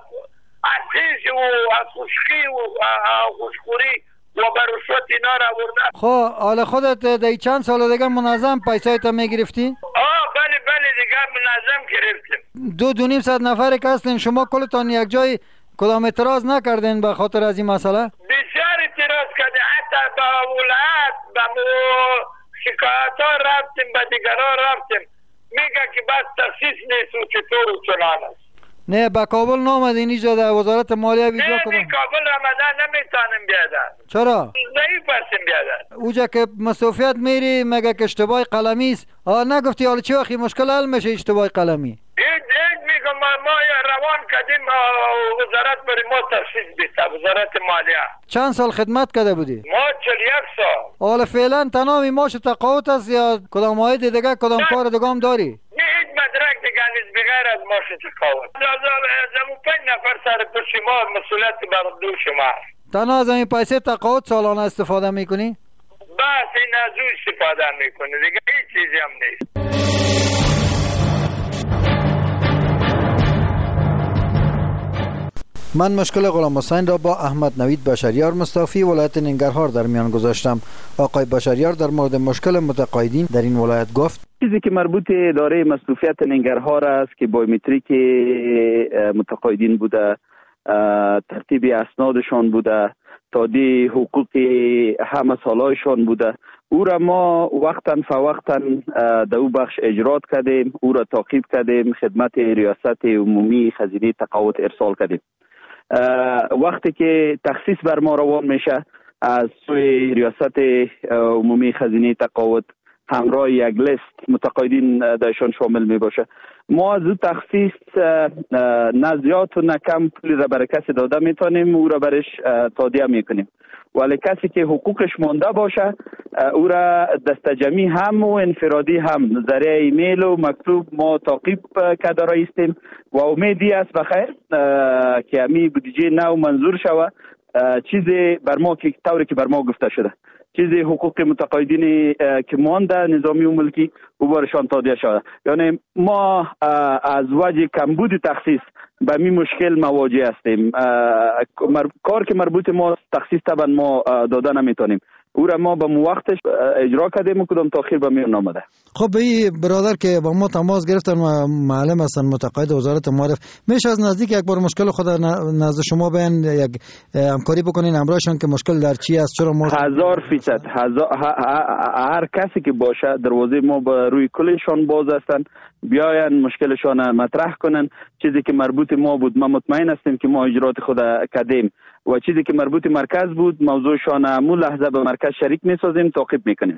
از خیش و از خوشخی و خوشخوری و برشوت اینا را آورده. خب حالا خودت در چند سال دیگه منظم پیسای تا میگرفتی؟ آه بله بله دیگه منظم گرفتیم. دو دو نیم صد نفر که هستین شما کلتان یک جای کدام اعتراض نکردین به خاطر از این مسئله؟ بسیار اعتراض کردیم، حتی به ولایت به شکایت ها رفتیم، به دیگران رفتیم. میگه که بس تخصیص نیست و چطور و چنان است. نه به کابل نامدین اینجا در وزارت مالیه ویزا کنم؟ نه نه کابل رمضان نمیتونیم بیادن. چرا؟ ضعیف هستیم بیادن. اوجا که مصروفیت میری مگه که اشتباه قلمی است. آه نگفتی حالا چه وقتی مشکل حل میشه اشتباه قلمی؟ این این میگم ما, ما روان کردیم وزارت بری ما تخصیص بیسته وزارت مالیه. چند سال خدمت کرده بودی؟ ما چل یک سال. حالا فعلا تنامی ماش تقاعد است یا کدام عاید دیگه کدام کار دیگه هم داری؟ نه هیچ مدرک دیگه نیست بغیر از ماش تقاعد. از همون پنج نفر سر پشت ما مسئولیت بر دو شما. تنها از این پیسه تقاعد سالانه استفاده میکنی؟ بس این از او استفاده میکنی دیگه هیچ چیزی هم نیست. من مشکل غلام حسین را با احمد نوید بشریار مصطفی ولایت ننگرهار در میان گذاشتم. آقای بشریار در مورد مشکل متقاعدین در این ولایت گفت چیزی که مربوط اداره مصروفیت ننگرهار است که بایومتریک متقاعدین بوده، ترتیب اسنادشان بوده، تادی حقوق همه سالایشان بوده. او را ما وقتا فوقتا در او بخش اجرات کردیم، او را تعقیب کردیم، خدمت ریاست عمومی خزینه تقاعد ارسال کردیم. وقتی که تخصیص بر ما روان میشه از سوی ریاست عمومی خزینه تقاعد همراه یک لیست متقاعدین درشان شامل می باشه، ما از او تخصیص نه زیاد و نه کم پولی را برای کسی داده میتونیم، او را برش تادیه میکنیم. ولی کسی که حقوقش مانده باشه او را دست جمعی هم و انفرادی هم ذریعه ایمیل و مکتوب ما تعقیب کرده رایستیم و امیدی است بخیر که امی بودجه نو منظور شوه، چیزی بر ما که طوری که بر ما گفته شده، چیزی حقوق متقاعدین که مانده نظامی و ملکی او بارشان تادیه شده. یعنی ما از وجه کمبود تخصیص به می مشکل مواجه هستیم. کار که مربوط ما تخصیص طبعا ما داده نمیتونیم، او را ما به وقتش اجرا کردیم و کدام تاخیر به میان نامده. خب این برادر که با ما تماس گرفتن و معلم هستن متقاعد وزارت معارف، میشه از نزدیک یک بار مشکل خود نزد شما بین یک همکاری بکنین همراهشان که مشکل در چی است؟ چرا ما هزار فیصد هزار هر کسی که باشه دروازه ما به روی کلشان باز هستن، بیاین مشکلشان مطرح کنن. چیزی که مربوط ما بود ما مطمئن هستیم که ما اجرات خود کردیم و چیزی که مربوط مرکز بود موضوعشان همون لحظه به مرکز شریک میسازیم، تعقیب میکنیم.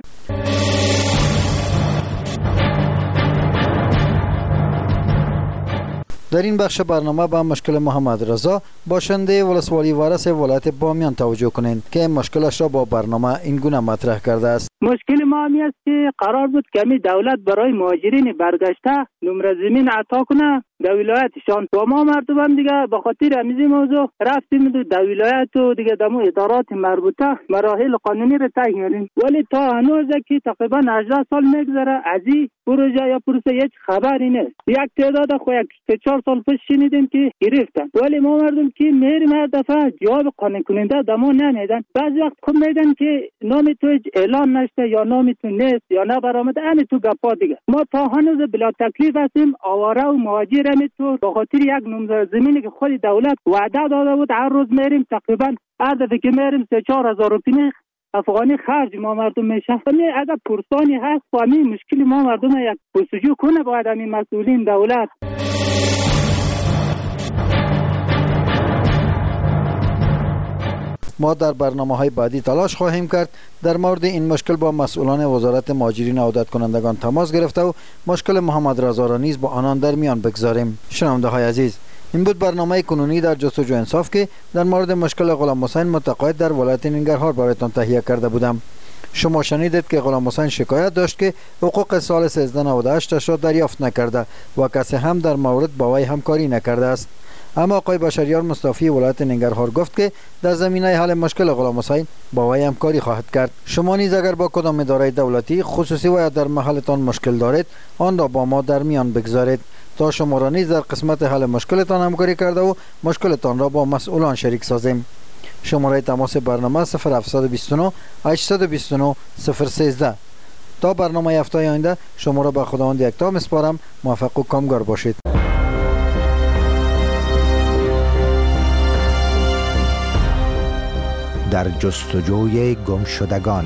در این بخش برنامه به مشکل محمد رضا باشنده ولسوالی وارث ولایت بامیان توجه کنین که مشکلش را با برنامه این گونه مطرح کرده است. مشکل ما همی است که قرار بود که می دولت برای مهاجرین برگشته نمره زمین عطا کنه در ولایتشان و ما مردم دیگه به خاطر همیزی موضوع رفتیم در ولایت و دیگه دمو ادارات مربوطه مراحل قانونی را طی کردیم، ولی تا هنوز که تقریبا هجده سال میگذره از این پروژه یا پروسه هیچ خبری نیست. یک تعداد خو یک سه چهار سال پیش شنیدیم که گرفتن، ولی ما مردم که میریم هر دفعه جواب قانع کننده دمو نمیدن. بعضی وقت خود میدن که نام تو اعلان نشده یا نام تو نیست یا نه برآمده، همین تو گپا دیگه. ما تا هنوز بلا تکلیف هستیم، آواره و مهاجر همین تو به خاطر یک نمره زمینی که خود دولت وعده داده بود هر روز میریم تقریبا هر دفعه که میریم سه چهار هزار روپیه افغانی خرج ما مردم میشه. همین اگر پرسانی هست و همین مشکل ما مردم یک پرسجو کنه باید همین مسئولین دولت. ما در برنامه‌های بعدی تلاش خواهیم کرد در مورد این مشکل با مسئولان وزارت مهاجرین و عودت کنندگان تماس گرفته و مشکل محمد رضا را نیز با آنان در میان بگذاریم. شنونده های عزیز، این بود برنامه کنونی در جستجو انصاف که در مورد مشکل غلام حسین متقاعد در ولایت ننگرهار برایتان تهیه کرده بودم. شما شنیدید که غلام حسین شکایت داشت که حقوق سال سیزده نود و هشت را دریافت نکرده و کسی هم در مورد با وی همکاری نکرده است. اما آقای بشریار مصطفی ولایت ننگرهار گفت که در زمینه حل مشکل غلام حسین با وی همکاری خواهد کرد. شما نیز اگر با کدام اداره دولتی خصوصی و یا در محلتان مشکل دارید آن را با ما در میان بگذارید تا شما را نیز در قسمت حل مشکلتان همکاری کرده و مشکلتان را با مسئولان شریک سازیم. شماره تماس برنامه صفر هفت دو نه هشت دو نه صفر یک سه. تا برنامه هفته آینده شما را به خداوند یکتا میسپارم. موفق و کامگار باشید. در جستجوی گمشدگان.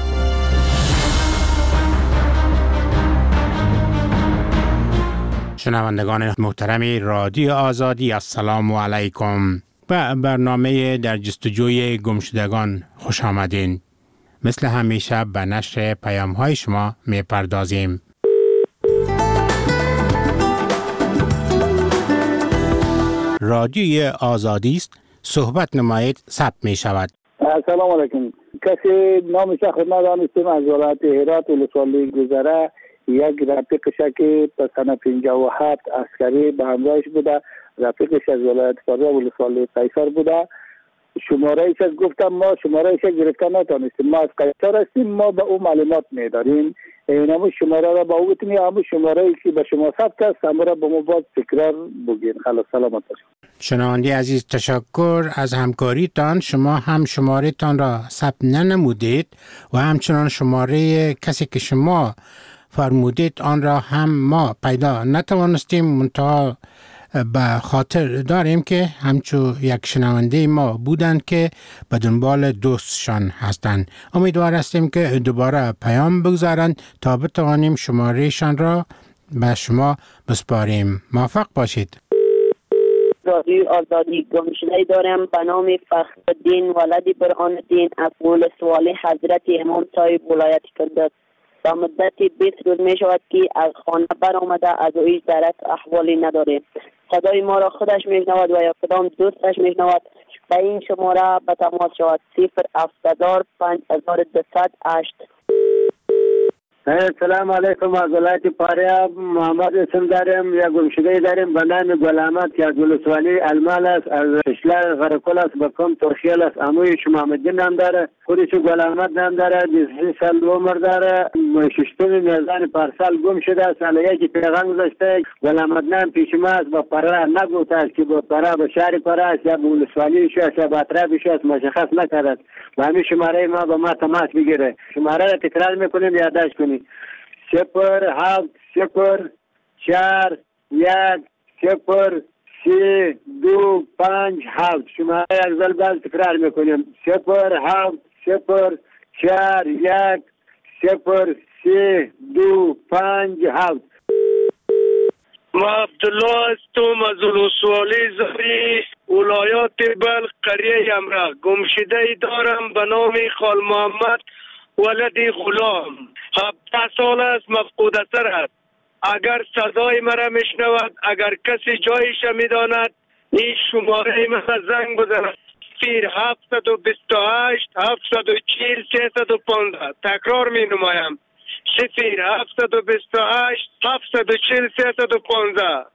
شنوندگان محترم رادیو آزادی، السلام علیکم. به برنامه در جستجوی گمشدگان خوش آمدین. مثل همیشه به نشر پیام های شما می پردازیم. رادیوی آزادی است، صحبت نمایید ثبت می شود. سلام علیکم. کسی نامش خدمت دانستیم از ولایت هرات ولسوالی گذره یک رفیقش که تا سن پنجاه و هفت عسکری به همراهش بوده، رفیقش از ولایت فردا ولسوالی قیصر بوده. شماره ایش گفتم ما شماره ایش گرفتن نتانستیم، ما از قیصر هستیم، ما به او معلومات میداریم. این همون شماره را با او بتونی همون شماره ای که به شما ثبت است همون را با ما باز تکرار بگین. خلاص سلامت باشید. شنونده عزیز، تشکر از همکاریتان. شما هم شماره تان را ثبت ننمودید و همچنان شماره کسی که شما فرمودید آن را هم ما پیدا نتوانستیم. منتها به خاطر داریم که همچو یک شنونده ما بودند که به دنبال دوستشان هستند. امیدوار هستیم که دوباره پیام بگذارند تا بتوانیم شمارهشان را به شما بسپاریم. موفق باشید. رادیو آزادی گمشده دارم به نام فخرالدین ولد برهان الدین از ولسوالی حضرت امام صاحب ولایت قدس. تا مدت بیست روز می شود که از خانه برآمده از او هیچ درک احوالی نداره. صدای ما را خودش می شنود و یا کدام دوستش می شنود به این شماره به تماس شود. صفر هفت هزار پنج هزار دویست و هشت. سلام علیکم. از ولایت فاریاب محمد اسم دارم. یا گمشده داریم به نام گل احمد که از ولسوالی المال است، از اشلار غرکل است، به کم ترخیل است. عموی شما محمد نام داره، خودش گل احمد نام داره، بیست سال عمر داره. ششم میزان پارسال گم شده است. سال یکی پیغام گذاشته گل احمد نام پیش ما است. با پرا نگفته است که با پرا به شهر پرا است یا به ولسوالی شو است یا به اطرافش است، مشخص نکرد. با همین شماره ما با ما تماس بگیره. شماره را تکرار میکنیم یادداشت کنید. صفر هفت صفر چهار یک صفر سه دو پنج هفت. شما یک ذل باز تکرار میکنیم. صفر هفت صفر چهار یک صفر سه دو پنج هفت. ما عبدالله هستم از ولسوالی زری ولایات بلخ قریه امره. گمشده دارم به نام خال محمد ولد غلام. هفده سال است مفقود اثر است. اگر صدای مرا میشنود، اگر کسی جایش میداند، این شماره مرا زنگ بزند. صفر هفت دو هشت هفت دو چهل سه پانزده. تکرار می نمایم. صفر هفت دو هشت هفت دو چهل سه پانزده.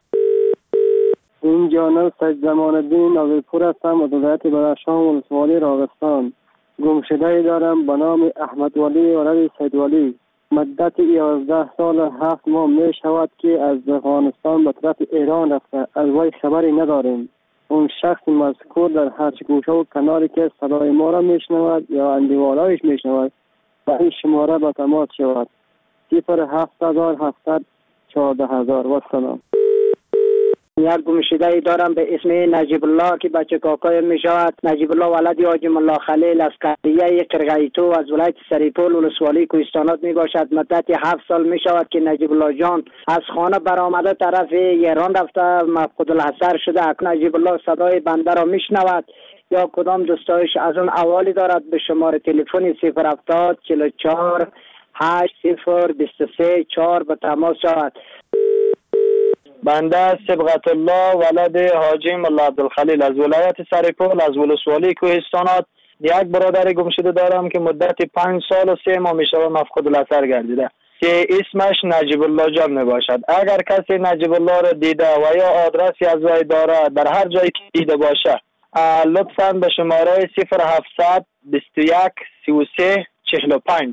این جانب سید زمان الدین ناظرپور هستم از ولایت بدخشان ولسوالی راغستان. گمشده دارم به نام احمد ولی ولد سید ولی. مدت یازده سال هفت ماه می شود که از افغانستان به طرف ایران رفته. از وی خبری نداریم. اون شخص مذکور در هر گوشه و کناری که صدای ما را می شنود یا اندیوالایش می شنود و این شماره به تماس شود. صفر هفت هزار هفتصد چهارده هزار. و سلام. یک گمشده دارم به اسم نجیب الله که بچه کاکای می شود. نجیب الله ولد حاجی ملا خلیل از قریه قرقیتو از ولایت سریپول ولسوالی کوهستانات می باشد. مدت هفت سال می شود که نجیب الله جان از خانه برآمده طرف ایران رفته، مفقود الاثر شده. نجیب الله صدای بنده را می شنود یا کدام دوستایش از اون احوالی دارد به شماره تلفن صفر هفتاد چهل و چهار هشت صفر بیست و سه چهار به تماس شود. بنده صبغت الله ولد حاجی ملا عبدالخلیل از ولایت سریپول از ولسوالی کوهستانات. یک برادر گمشده دارم که مدت پنج سال و سه ماه میشه مفقود الاثر گردیده که اسمش نجیب الله جان می باشد. اگر کسی نجیب الله را دیده و یا آدرسی از وی داره در هر جایی که دیده باشه، لطفاً به شماره صفر هفتصد بیست و یک سی و سه چهل و پنج.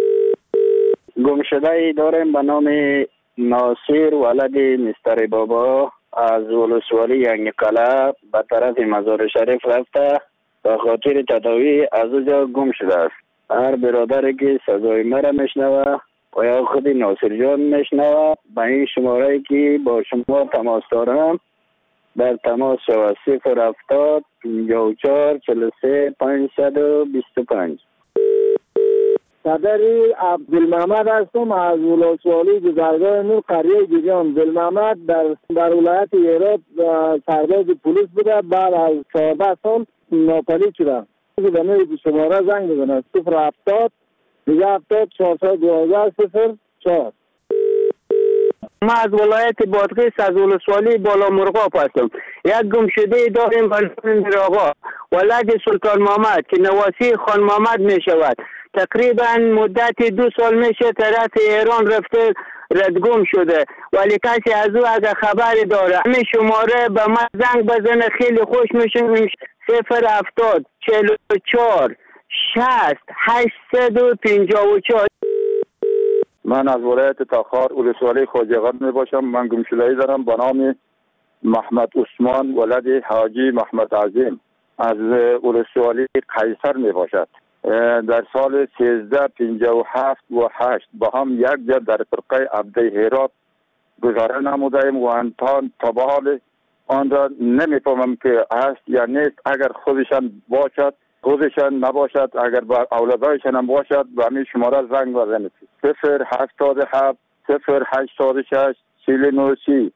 گمشده داریم به نام ناصر ولد مستر بابا از ولسوالی ینگقلعه به طرف مزار شریف رفته به خاطر تداوی از اونجا گم شده است. هر برادری که صدای مرا میشنوه و یا خود ناصر جان میشنوه به این شماره که با شما تماس دارم در تماس شود. صفر هفتاد پنجاه و چهار چهل و سه پانصد و بیست و پنج. صدر عبدالمحمد هستم از ولسوالی گذرگاه نور قریه گیجان. عبدالمحمد در در ولایت هرات سرباز پلیس بوده. بعد از چهارده سال ناپدید شده. به نوع شماره زنگ بزنه. صفر هفتاد دیگه هفتاد چهارصد دوازده صفر چهار. ما از ولایت بادغیس از ولسوالی بالا مرغاب هستم. یک گمشده داریم به نام میرآقا ولد سلطان محمد که نواسی خان محمد می شود. تقریبا مدت دو سال میشه طرف ایران رفته ردگم شده، ولی کسی از او اگه خبری داره همین شماره به من زنگ بزنه خیلی خوش میشه. صفر هفتاد چهل و چهار شصت هشتصد و پنجاه و چهار. من از ولایت تاخار ولسوالی خوجقان می باشم. من گمشده‌ای دارم به نام محمد عثمان ولد حاجی محمد عظیم از ولسوالی قیصر می باشد. در سال سیزده پنجاه و هفت و هشت با هم یک جا در فرقه عبده هرات گذاره نمودیم و انتان طبال آن را نمیفهمم که هست یا نیست. اگر خودشان باشد خودشان نباشد، اگر با اولادایشان هم باشد به همین شماره زنگ بزنید. صفر هفتاد و هفت صفر هشتاد و شش چهل و نه سی.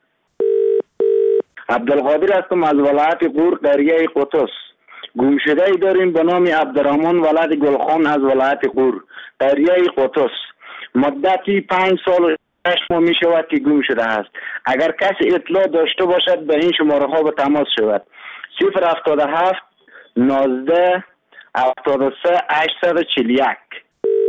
عبدالقادر هستم از ولایت غور قریه قطس. گمشده ای داریم به نام عبدالرحمن ولد گلخان از ولایت غور قریه قطس. مدتی پنج سال و شش ماه می شود که گم شده است. اگر کسی اطلاع داشته باشد به این شماره ها به تماس شود. صفر هفتاد و هفت نوزده هفتاد و سه هشتصد و چهل و یک.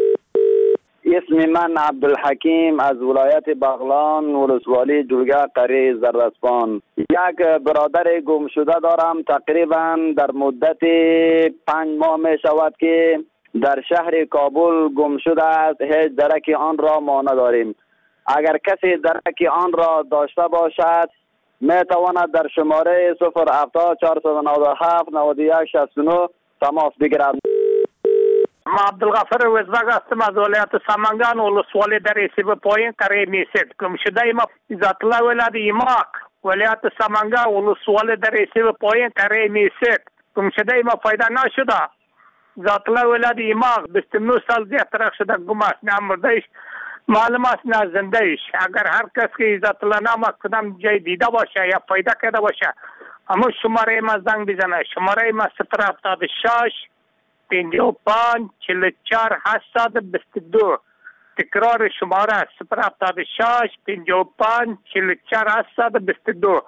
اسم من عبدالحکیم از ولایت بغلان ولسوالی جلگه قریه زردسپان. یک برادر گم شده دارم، تقریبا در مدت پنج ماه می شود که در شهر کابل گم شده است. هیچ درک آن را ما نداریم. اگر کسی درک آن را داشته باشد می تواند در شماره صفر هفتاد چهارصد و نود و هفت نود و یک شصت و نه تماس بگیرد. ما عبدالغفر وزبگ هستم از ولایت سمنگان ولسوالی در سیب پایین قریه میسید. گم شده ما عزت الله ولد ایماق ولایت سمنگان ولسوالی در سیب پایین قریه میسید. گم شده ما پیدا نشده. عزت الله ولد ایماق بیست و نه سال دیگه ترک شده، گم است، نه مردهش معلوم است نه زندهش. اگر هر کس که عزت الله نام کدام جای دیده باشه یا پیدا کرده باشه اما شماره ما زنگ بزنه. شماره ما صفر هفتاد و شش پنجاه و پنج چهل و چهار هشتصد و بیست و دو. تکرار شماره صفر هفتاد و شش پنجاه و پنج چهل و چهار هشتصد و بیست و دو.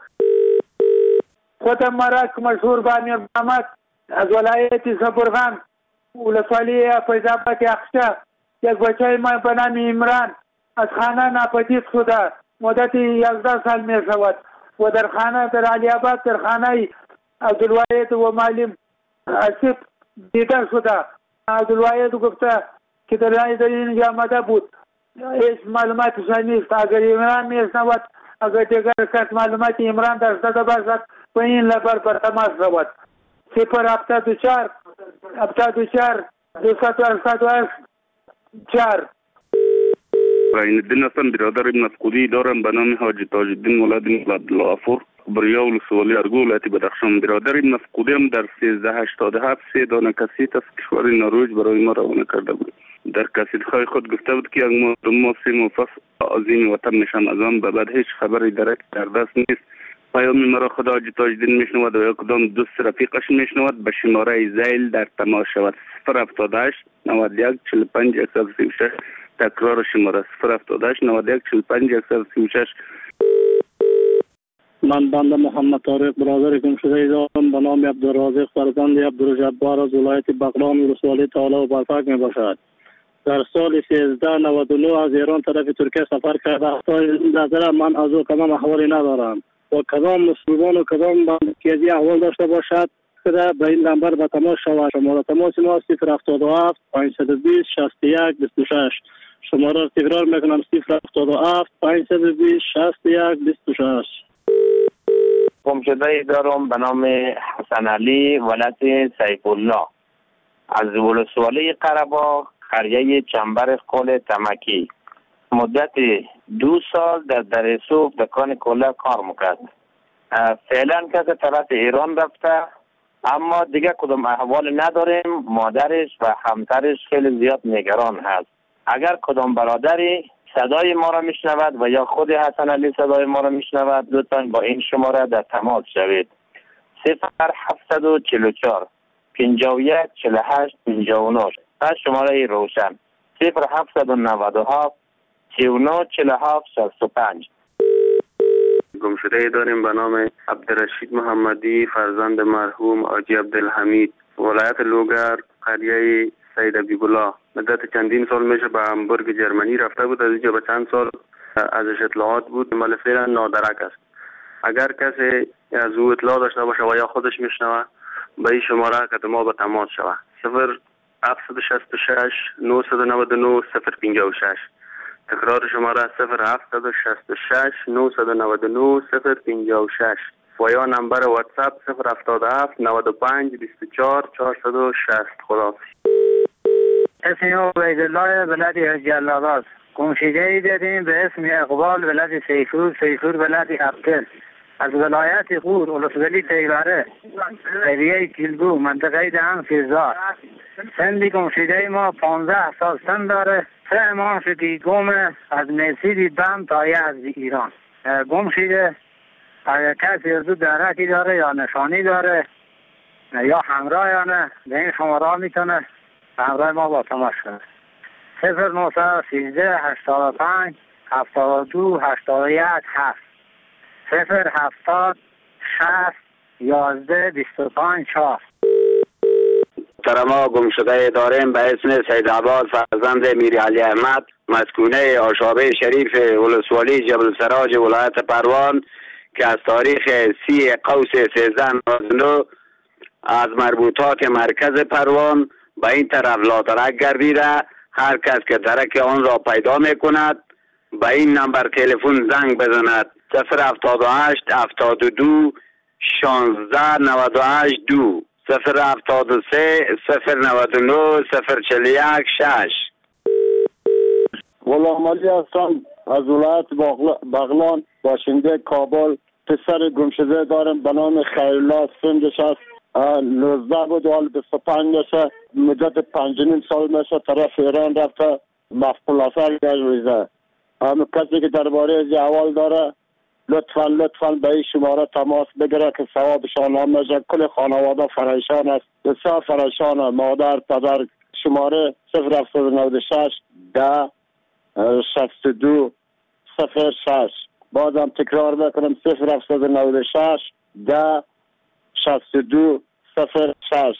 خودم مرک مشهور بانی محمد از ولایت زبرغان ولسوالی فیض‌آباد اخشا. یک بچه ما به نام عمران از خانه ناپدید شده مدت یازده سال می شود و در خانه در علی آباد در خانه عبدالواحد و معلم آصف دیده شده. عبدالواحد گفته که در اینجا آمده بود، هیچ معلوماتش نیست. اگر عمران میشنود، اگر دیگر کس معلومات عمران داشته باشد و این لبر بر تماس شود. صفر هفتاد و چهار هفتاد و چهار دویست و هشتاد و هشت چهار. عین الدین هستم، برادر مفقودی دارم به نام حاجی تاج الدین ولد عبدالغفور بریا ولسوالی ارگو ولایت بدخشان. برادر مفقودی هم در سیزده هشتاد و هفت سه دانه کسیت از کشور نروژ برای ما روانه کرده بود. در کسیت‌های خود گفته بود که یک ماه دو ماه سه ماه پس از این وطن میشم، از آن به بعد هیچ خبری درک در دست نیست. پیام مرا خدا حاجی تاج الدین میشنود و یا کدام دوست رفیقش میشنود به شماره زیل در تماس شود. صفر هفتاد و هشت نود و یک چهل و پنج صد و سی و شش. تکرار شماره صفر هفتاد و هشت نود و یک چهل و پنج صد و سی و شش. من بنده محمد طارق برادر گم شده دارم به نام عبدالرازق فرزند عبدالجبار از ولایت بغلان ولسوالی تاله و برفک می باشد. در سال سیزده نود و نه از ایران طرف ترکیه سفر کرده. تا نظر من از او کدام احوالی ندارم و کدام مسلمان و کدام بندگی احوال داشته باشد که به این نمبر به تماس شود. شماره تماس ما صفر هفتاد و هفت پانصد و بیست شصت و یک بیست و شش. شماره را تکرار میکنم صفر هفتاد و هفت پانصد و بیست شصت و یک بیست و شش. گمشده ای دارم به نام حسن علی ولد سیف الله از ولسوالی قره‌باغ قریه چنبر قل تمکی. مدت دو سال در درسوب دکان کله کار میکرد. فعلا که طرف ایران رفته اما دیگه کدام احوال نداریم. مادرش و همسرش خیلی زیاد نگران هست. اگر کدام برادری صدای ما را میشنود و یا خود حسن علی صدای ما را میشنود لطفاً با این شماره در تماس شوید. صفر هفتصد و چهل و چهار پنجاه و یک چهل و هشت پنجاه و نه. پس شماره روشن صفر هفتصد و نود و هفت سی و نه چهل و هفت شصت و پنج. گمشده داریم به نام عبدالرشید محمدی فرزند مرحوم حاجی عبدالحمید ولایت لوگر قریه سید عبیبالله. مدت چندین سال میشه به همبورگ جرمنی رفته بود. از اینجا به چند سال ازش اطلاعات بود، ولی فعلا نادرک است. اگر کسی از او اطلاع داشته باشه و یا خودش میشنوه به این شماره که ما به تماس شوه. صفر هفتصد و شصت و شش نهصد و نود و نه صفر پنجاه و شش. تکرار شماره صفر هفتصد و شصت و شش نهصد و نود و نه صفر پنجاه و شش و یا نمبر واتساپ صفر هفتاد و هفت نود و پنج بیست و چهار چهارصد و شصت. خداحافظ. اسم عبیدالله ولد جلال‌آباد. گمشده ای داریم به اسم اقبال ولد سیفور سیفور ولد عبدل از ولایت غور ولسوالی تیلاره قریه کلگو منطقه دهن فیزار سندی گمشده ما پانزده سال سن داره. سه ماه شدی گم از میسیدی بم تایه از ایران گم شده. اگر کسی از دو درکی داره یا نشانی داره یا همراه یا نه به این شماره میتونه همراه ما با تماس کنه. صفر نهصد سیزده هشتاد و پنج هفتاد و دو هشتاد و یک هفت صفر هفتاد شصت یازده بیست و پنج چهار. در ما گمشده داریم به اسم سید عباد فرزند میری علی احمد مسکونه آشابه شریف ولسوالی جبل سراج ولایت پروان که از تاریخ سی قوس سیزده نود و نه از مربوطات مرکز پروان به این طرف لاترک گردیده. هر کس که درک آن را پیدا می کند به این نمبر تلفن زنگ بزند صفر هفتاد و هشت هفتاد و دو شانزده نود و هشت دو صفر هفتاد و سه صفر نود و نه صفر چهل و یک شش. غلام علی هستم از ولایت بغلان باشنده کابل. پسر گمشده دارم به نام خیرالله سندش است. نوزده بود و حال بیست و پنج میشه. مدت پنج نیم سال میشه طرف ایران رفته مفقود اثر گشته. همه کسی که درباره از احوال داره لطفا لطفا به این شماره تماس بگیره که ثوابشان هم میشه. کل خانواده فرایشان است، بسیار فرایشان. مادر پدر. شماره صفر هفتاد و نود و شش ده شصت و دو صفر شش. بازم تکرار بکنم صفر هفتاد و نود و شش ده شصت و دو صفر شش.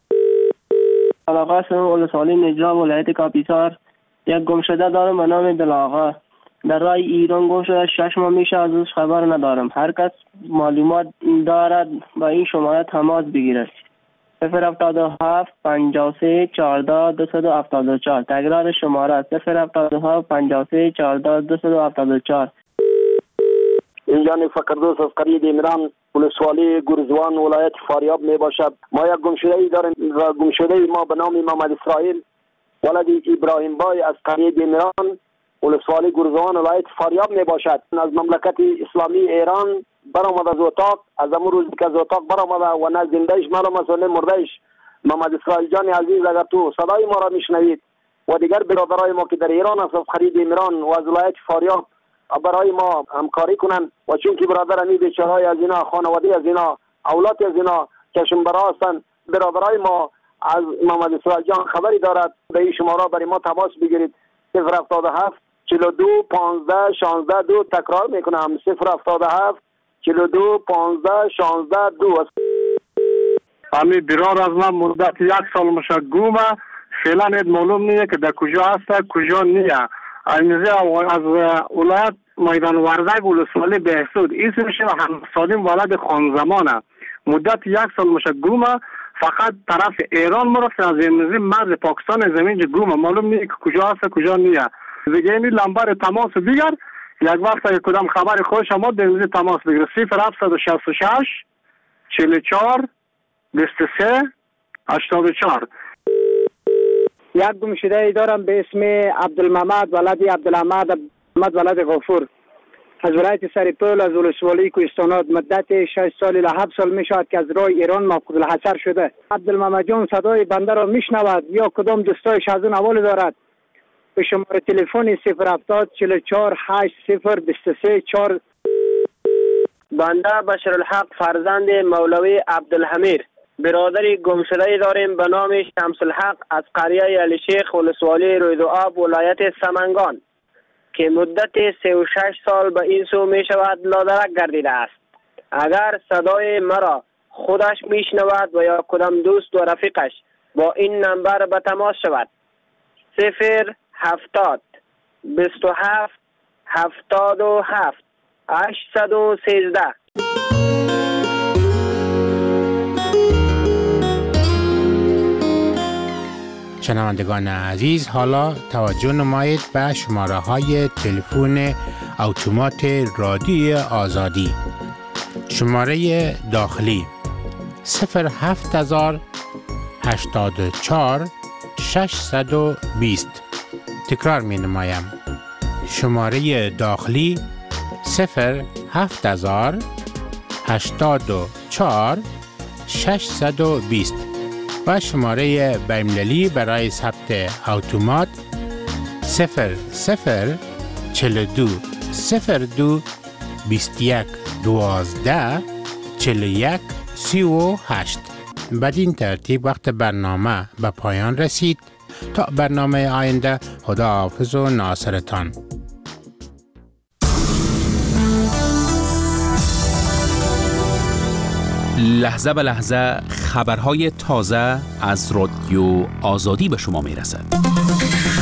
علاقه اسم ولسوالی نجراب ولایت کاپیسار. یک گمشده دارم به نام بلاغا در راه ایران گم شده. شش ماه میشه از اوش خبر ندارم. هر کس معلومات دارد با این شماره تماس بگیرد. صفر هفتاد و هفت پنجاه و سه چهارده دویست و هفتاد و چهار. تکرار شماره صفر هفتاد و هفت پنجاه و سه چهارده دویست و هفتاد و چهار. اینجا فقردوس از قریه دیمران ولسوالی گرزوان ولایت فاریاب می باشد. ما یک گمشده ای داریم. گمشده ما به نام محمد اسرائیل ولد ابراهیم بای از قریه دیمران ولسوالی گرزوان ولایت فاریاب می باشد. از مملکت اسلامی ایران برآمد از اتاق. از امروز روزی که از اتاق برآمد و نه زندهش معلوم است و نه مردهش. محمد اسرائیل جان عزیز اگر تو صدای ما را میشنوید و دیگر برادرای ما که در ایران است از قریه دیمران و از ولایت فاریاب برای ما همکاری کنن و چون که برادر امی بیچارهای از اینا خانواده از اینا اولاد از اینا کشم برا هستن برادرای ما از محمد اسرائیل جان خبری دارد به این شماره برای ما تماس بگیرید صفر هفتاد و هفت چهل و دو پانزده شانزده دو. تکرار میکنم صفر هفتاد و هفت چهل و دو پانزده شانزده دو. امی برادر از من مدت یک سال میشه گومه. فعلا اد معلوم نیه که در کجا هست کجا نیه. اینجا از ولایت میدان وردک ولسوالی بهسود اسمش هم سالم ولد خان زمانه. مدت یک سال میشه گومه. فقط طرف ایران مرفت از امروزی مرز پاکستان زمین گومه. معلوم نیه که کجا هست کجا نیه. دیگه این لمبر تماس دیگر یک وقت اگه کدام خبر خوش ما در امروزی تماس بگیره صفر هفتصد و شصت و شش چهل و چهار بیست و سه هشتاد و چهار. یک گمشده ای دارم به اسم عبدالمحمد ولد عبدالحمد محمد ولد غفور از ولایت سرپل از ولسوالی کوهستانات. مدت شش سال الی هفت سال می شود که از راه ایران مفقود الحصر شده. عبدالمحمد جان صدای بنده را میشنود یا کدام دوستایش از اون حواله دارد به شماره تلفن صفر هفتاد چهل و چهار هشت صفر بیست و سه چهار. بنده بشرالحق فرزند مولوی عبدالحمید برادری گمشده داریم به نام شمس الحق از قریه علی شیخ ولسوالی رویدوآب ولایت سمنگان که مدت سه و شش سال به این سو می شود لادرک گردیده است. اگر صدای مرا خودش می شنود و یا کدام دوست و رفیقش با این نمبر به تماس شود صفر هفتاد بیست و هفت هفتاد و هفت هشتصد و سیزده. شنوندگان عزیز، حالا توجه نمایید به شماره های تلفن اتومات رادیو آزادی. شماره داخلی صفر هفت هزار هشتاد و چهار ششصد و بیست. تکرار می نمایم. شماره داخلی صفر هفت هزار هشتاد و چهار ششصد و بیست و شماره بین‌المللی برای ثبت اتومات صفر صفر چهل و دو صفر دو بیست و یک دوازده چهل و یک سی و هشت. بدین ترتیب وقت برنامه به پایان رسید. تا برنامه آینده، خداحافظ و ناصرتان. لحظه به لحظه خبرهای تازه از رادیو آزادی به شما می رسد.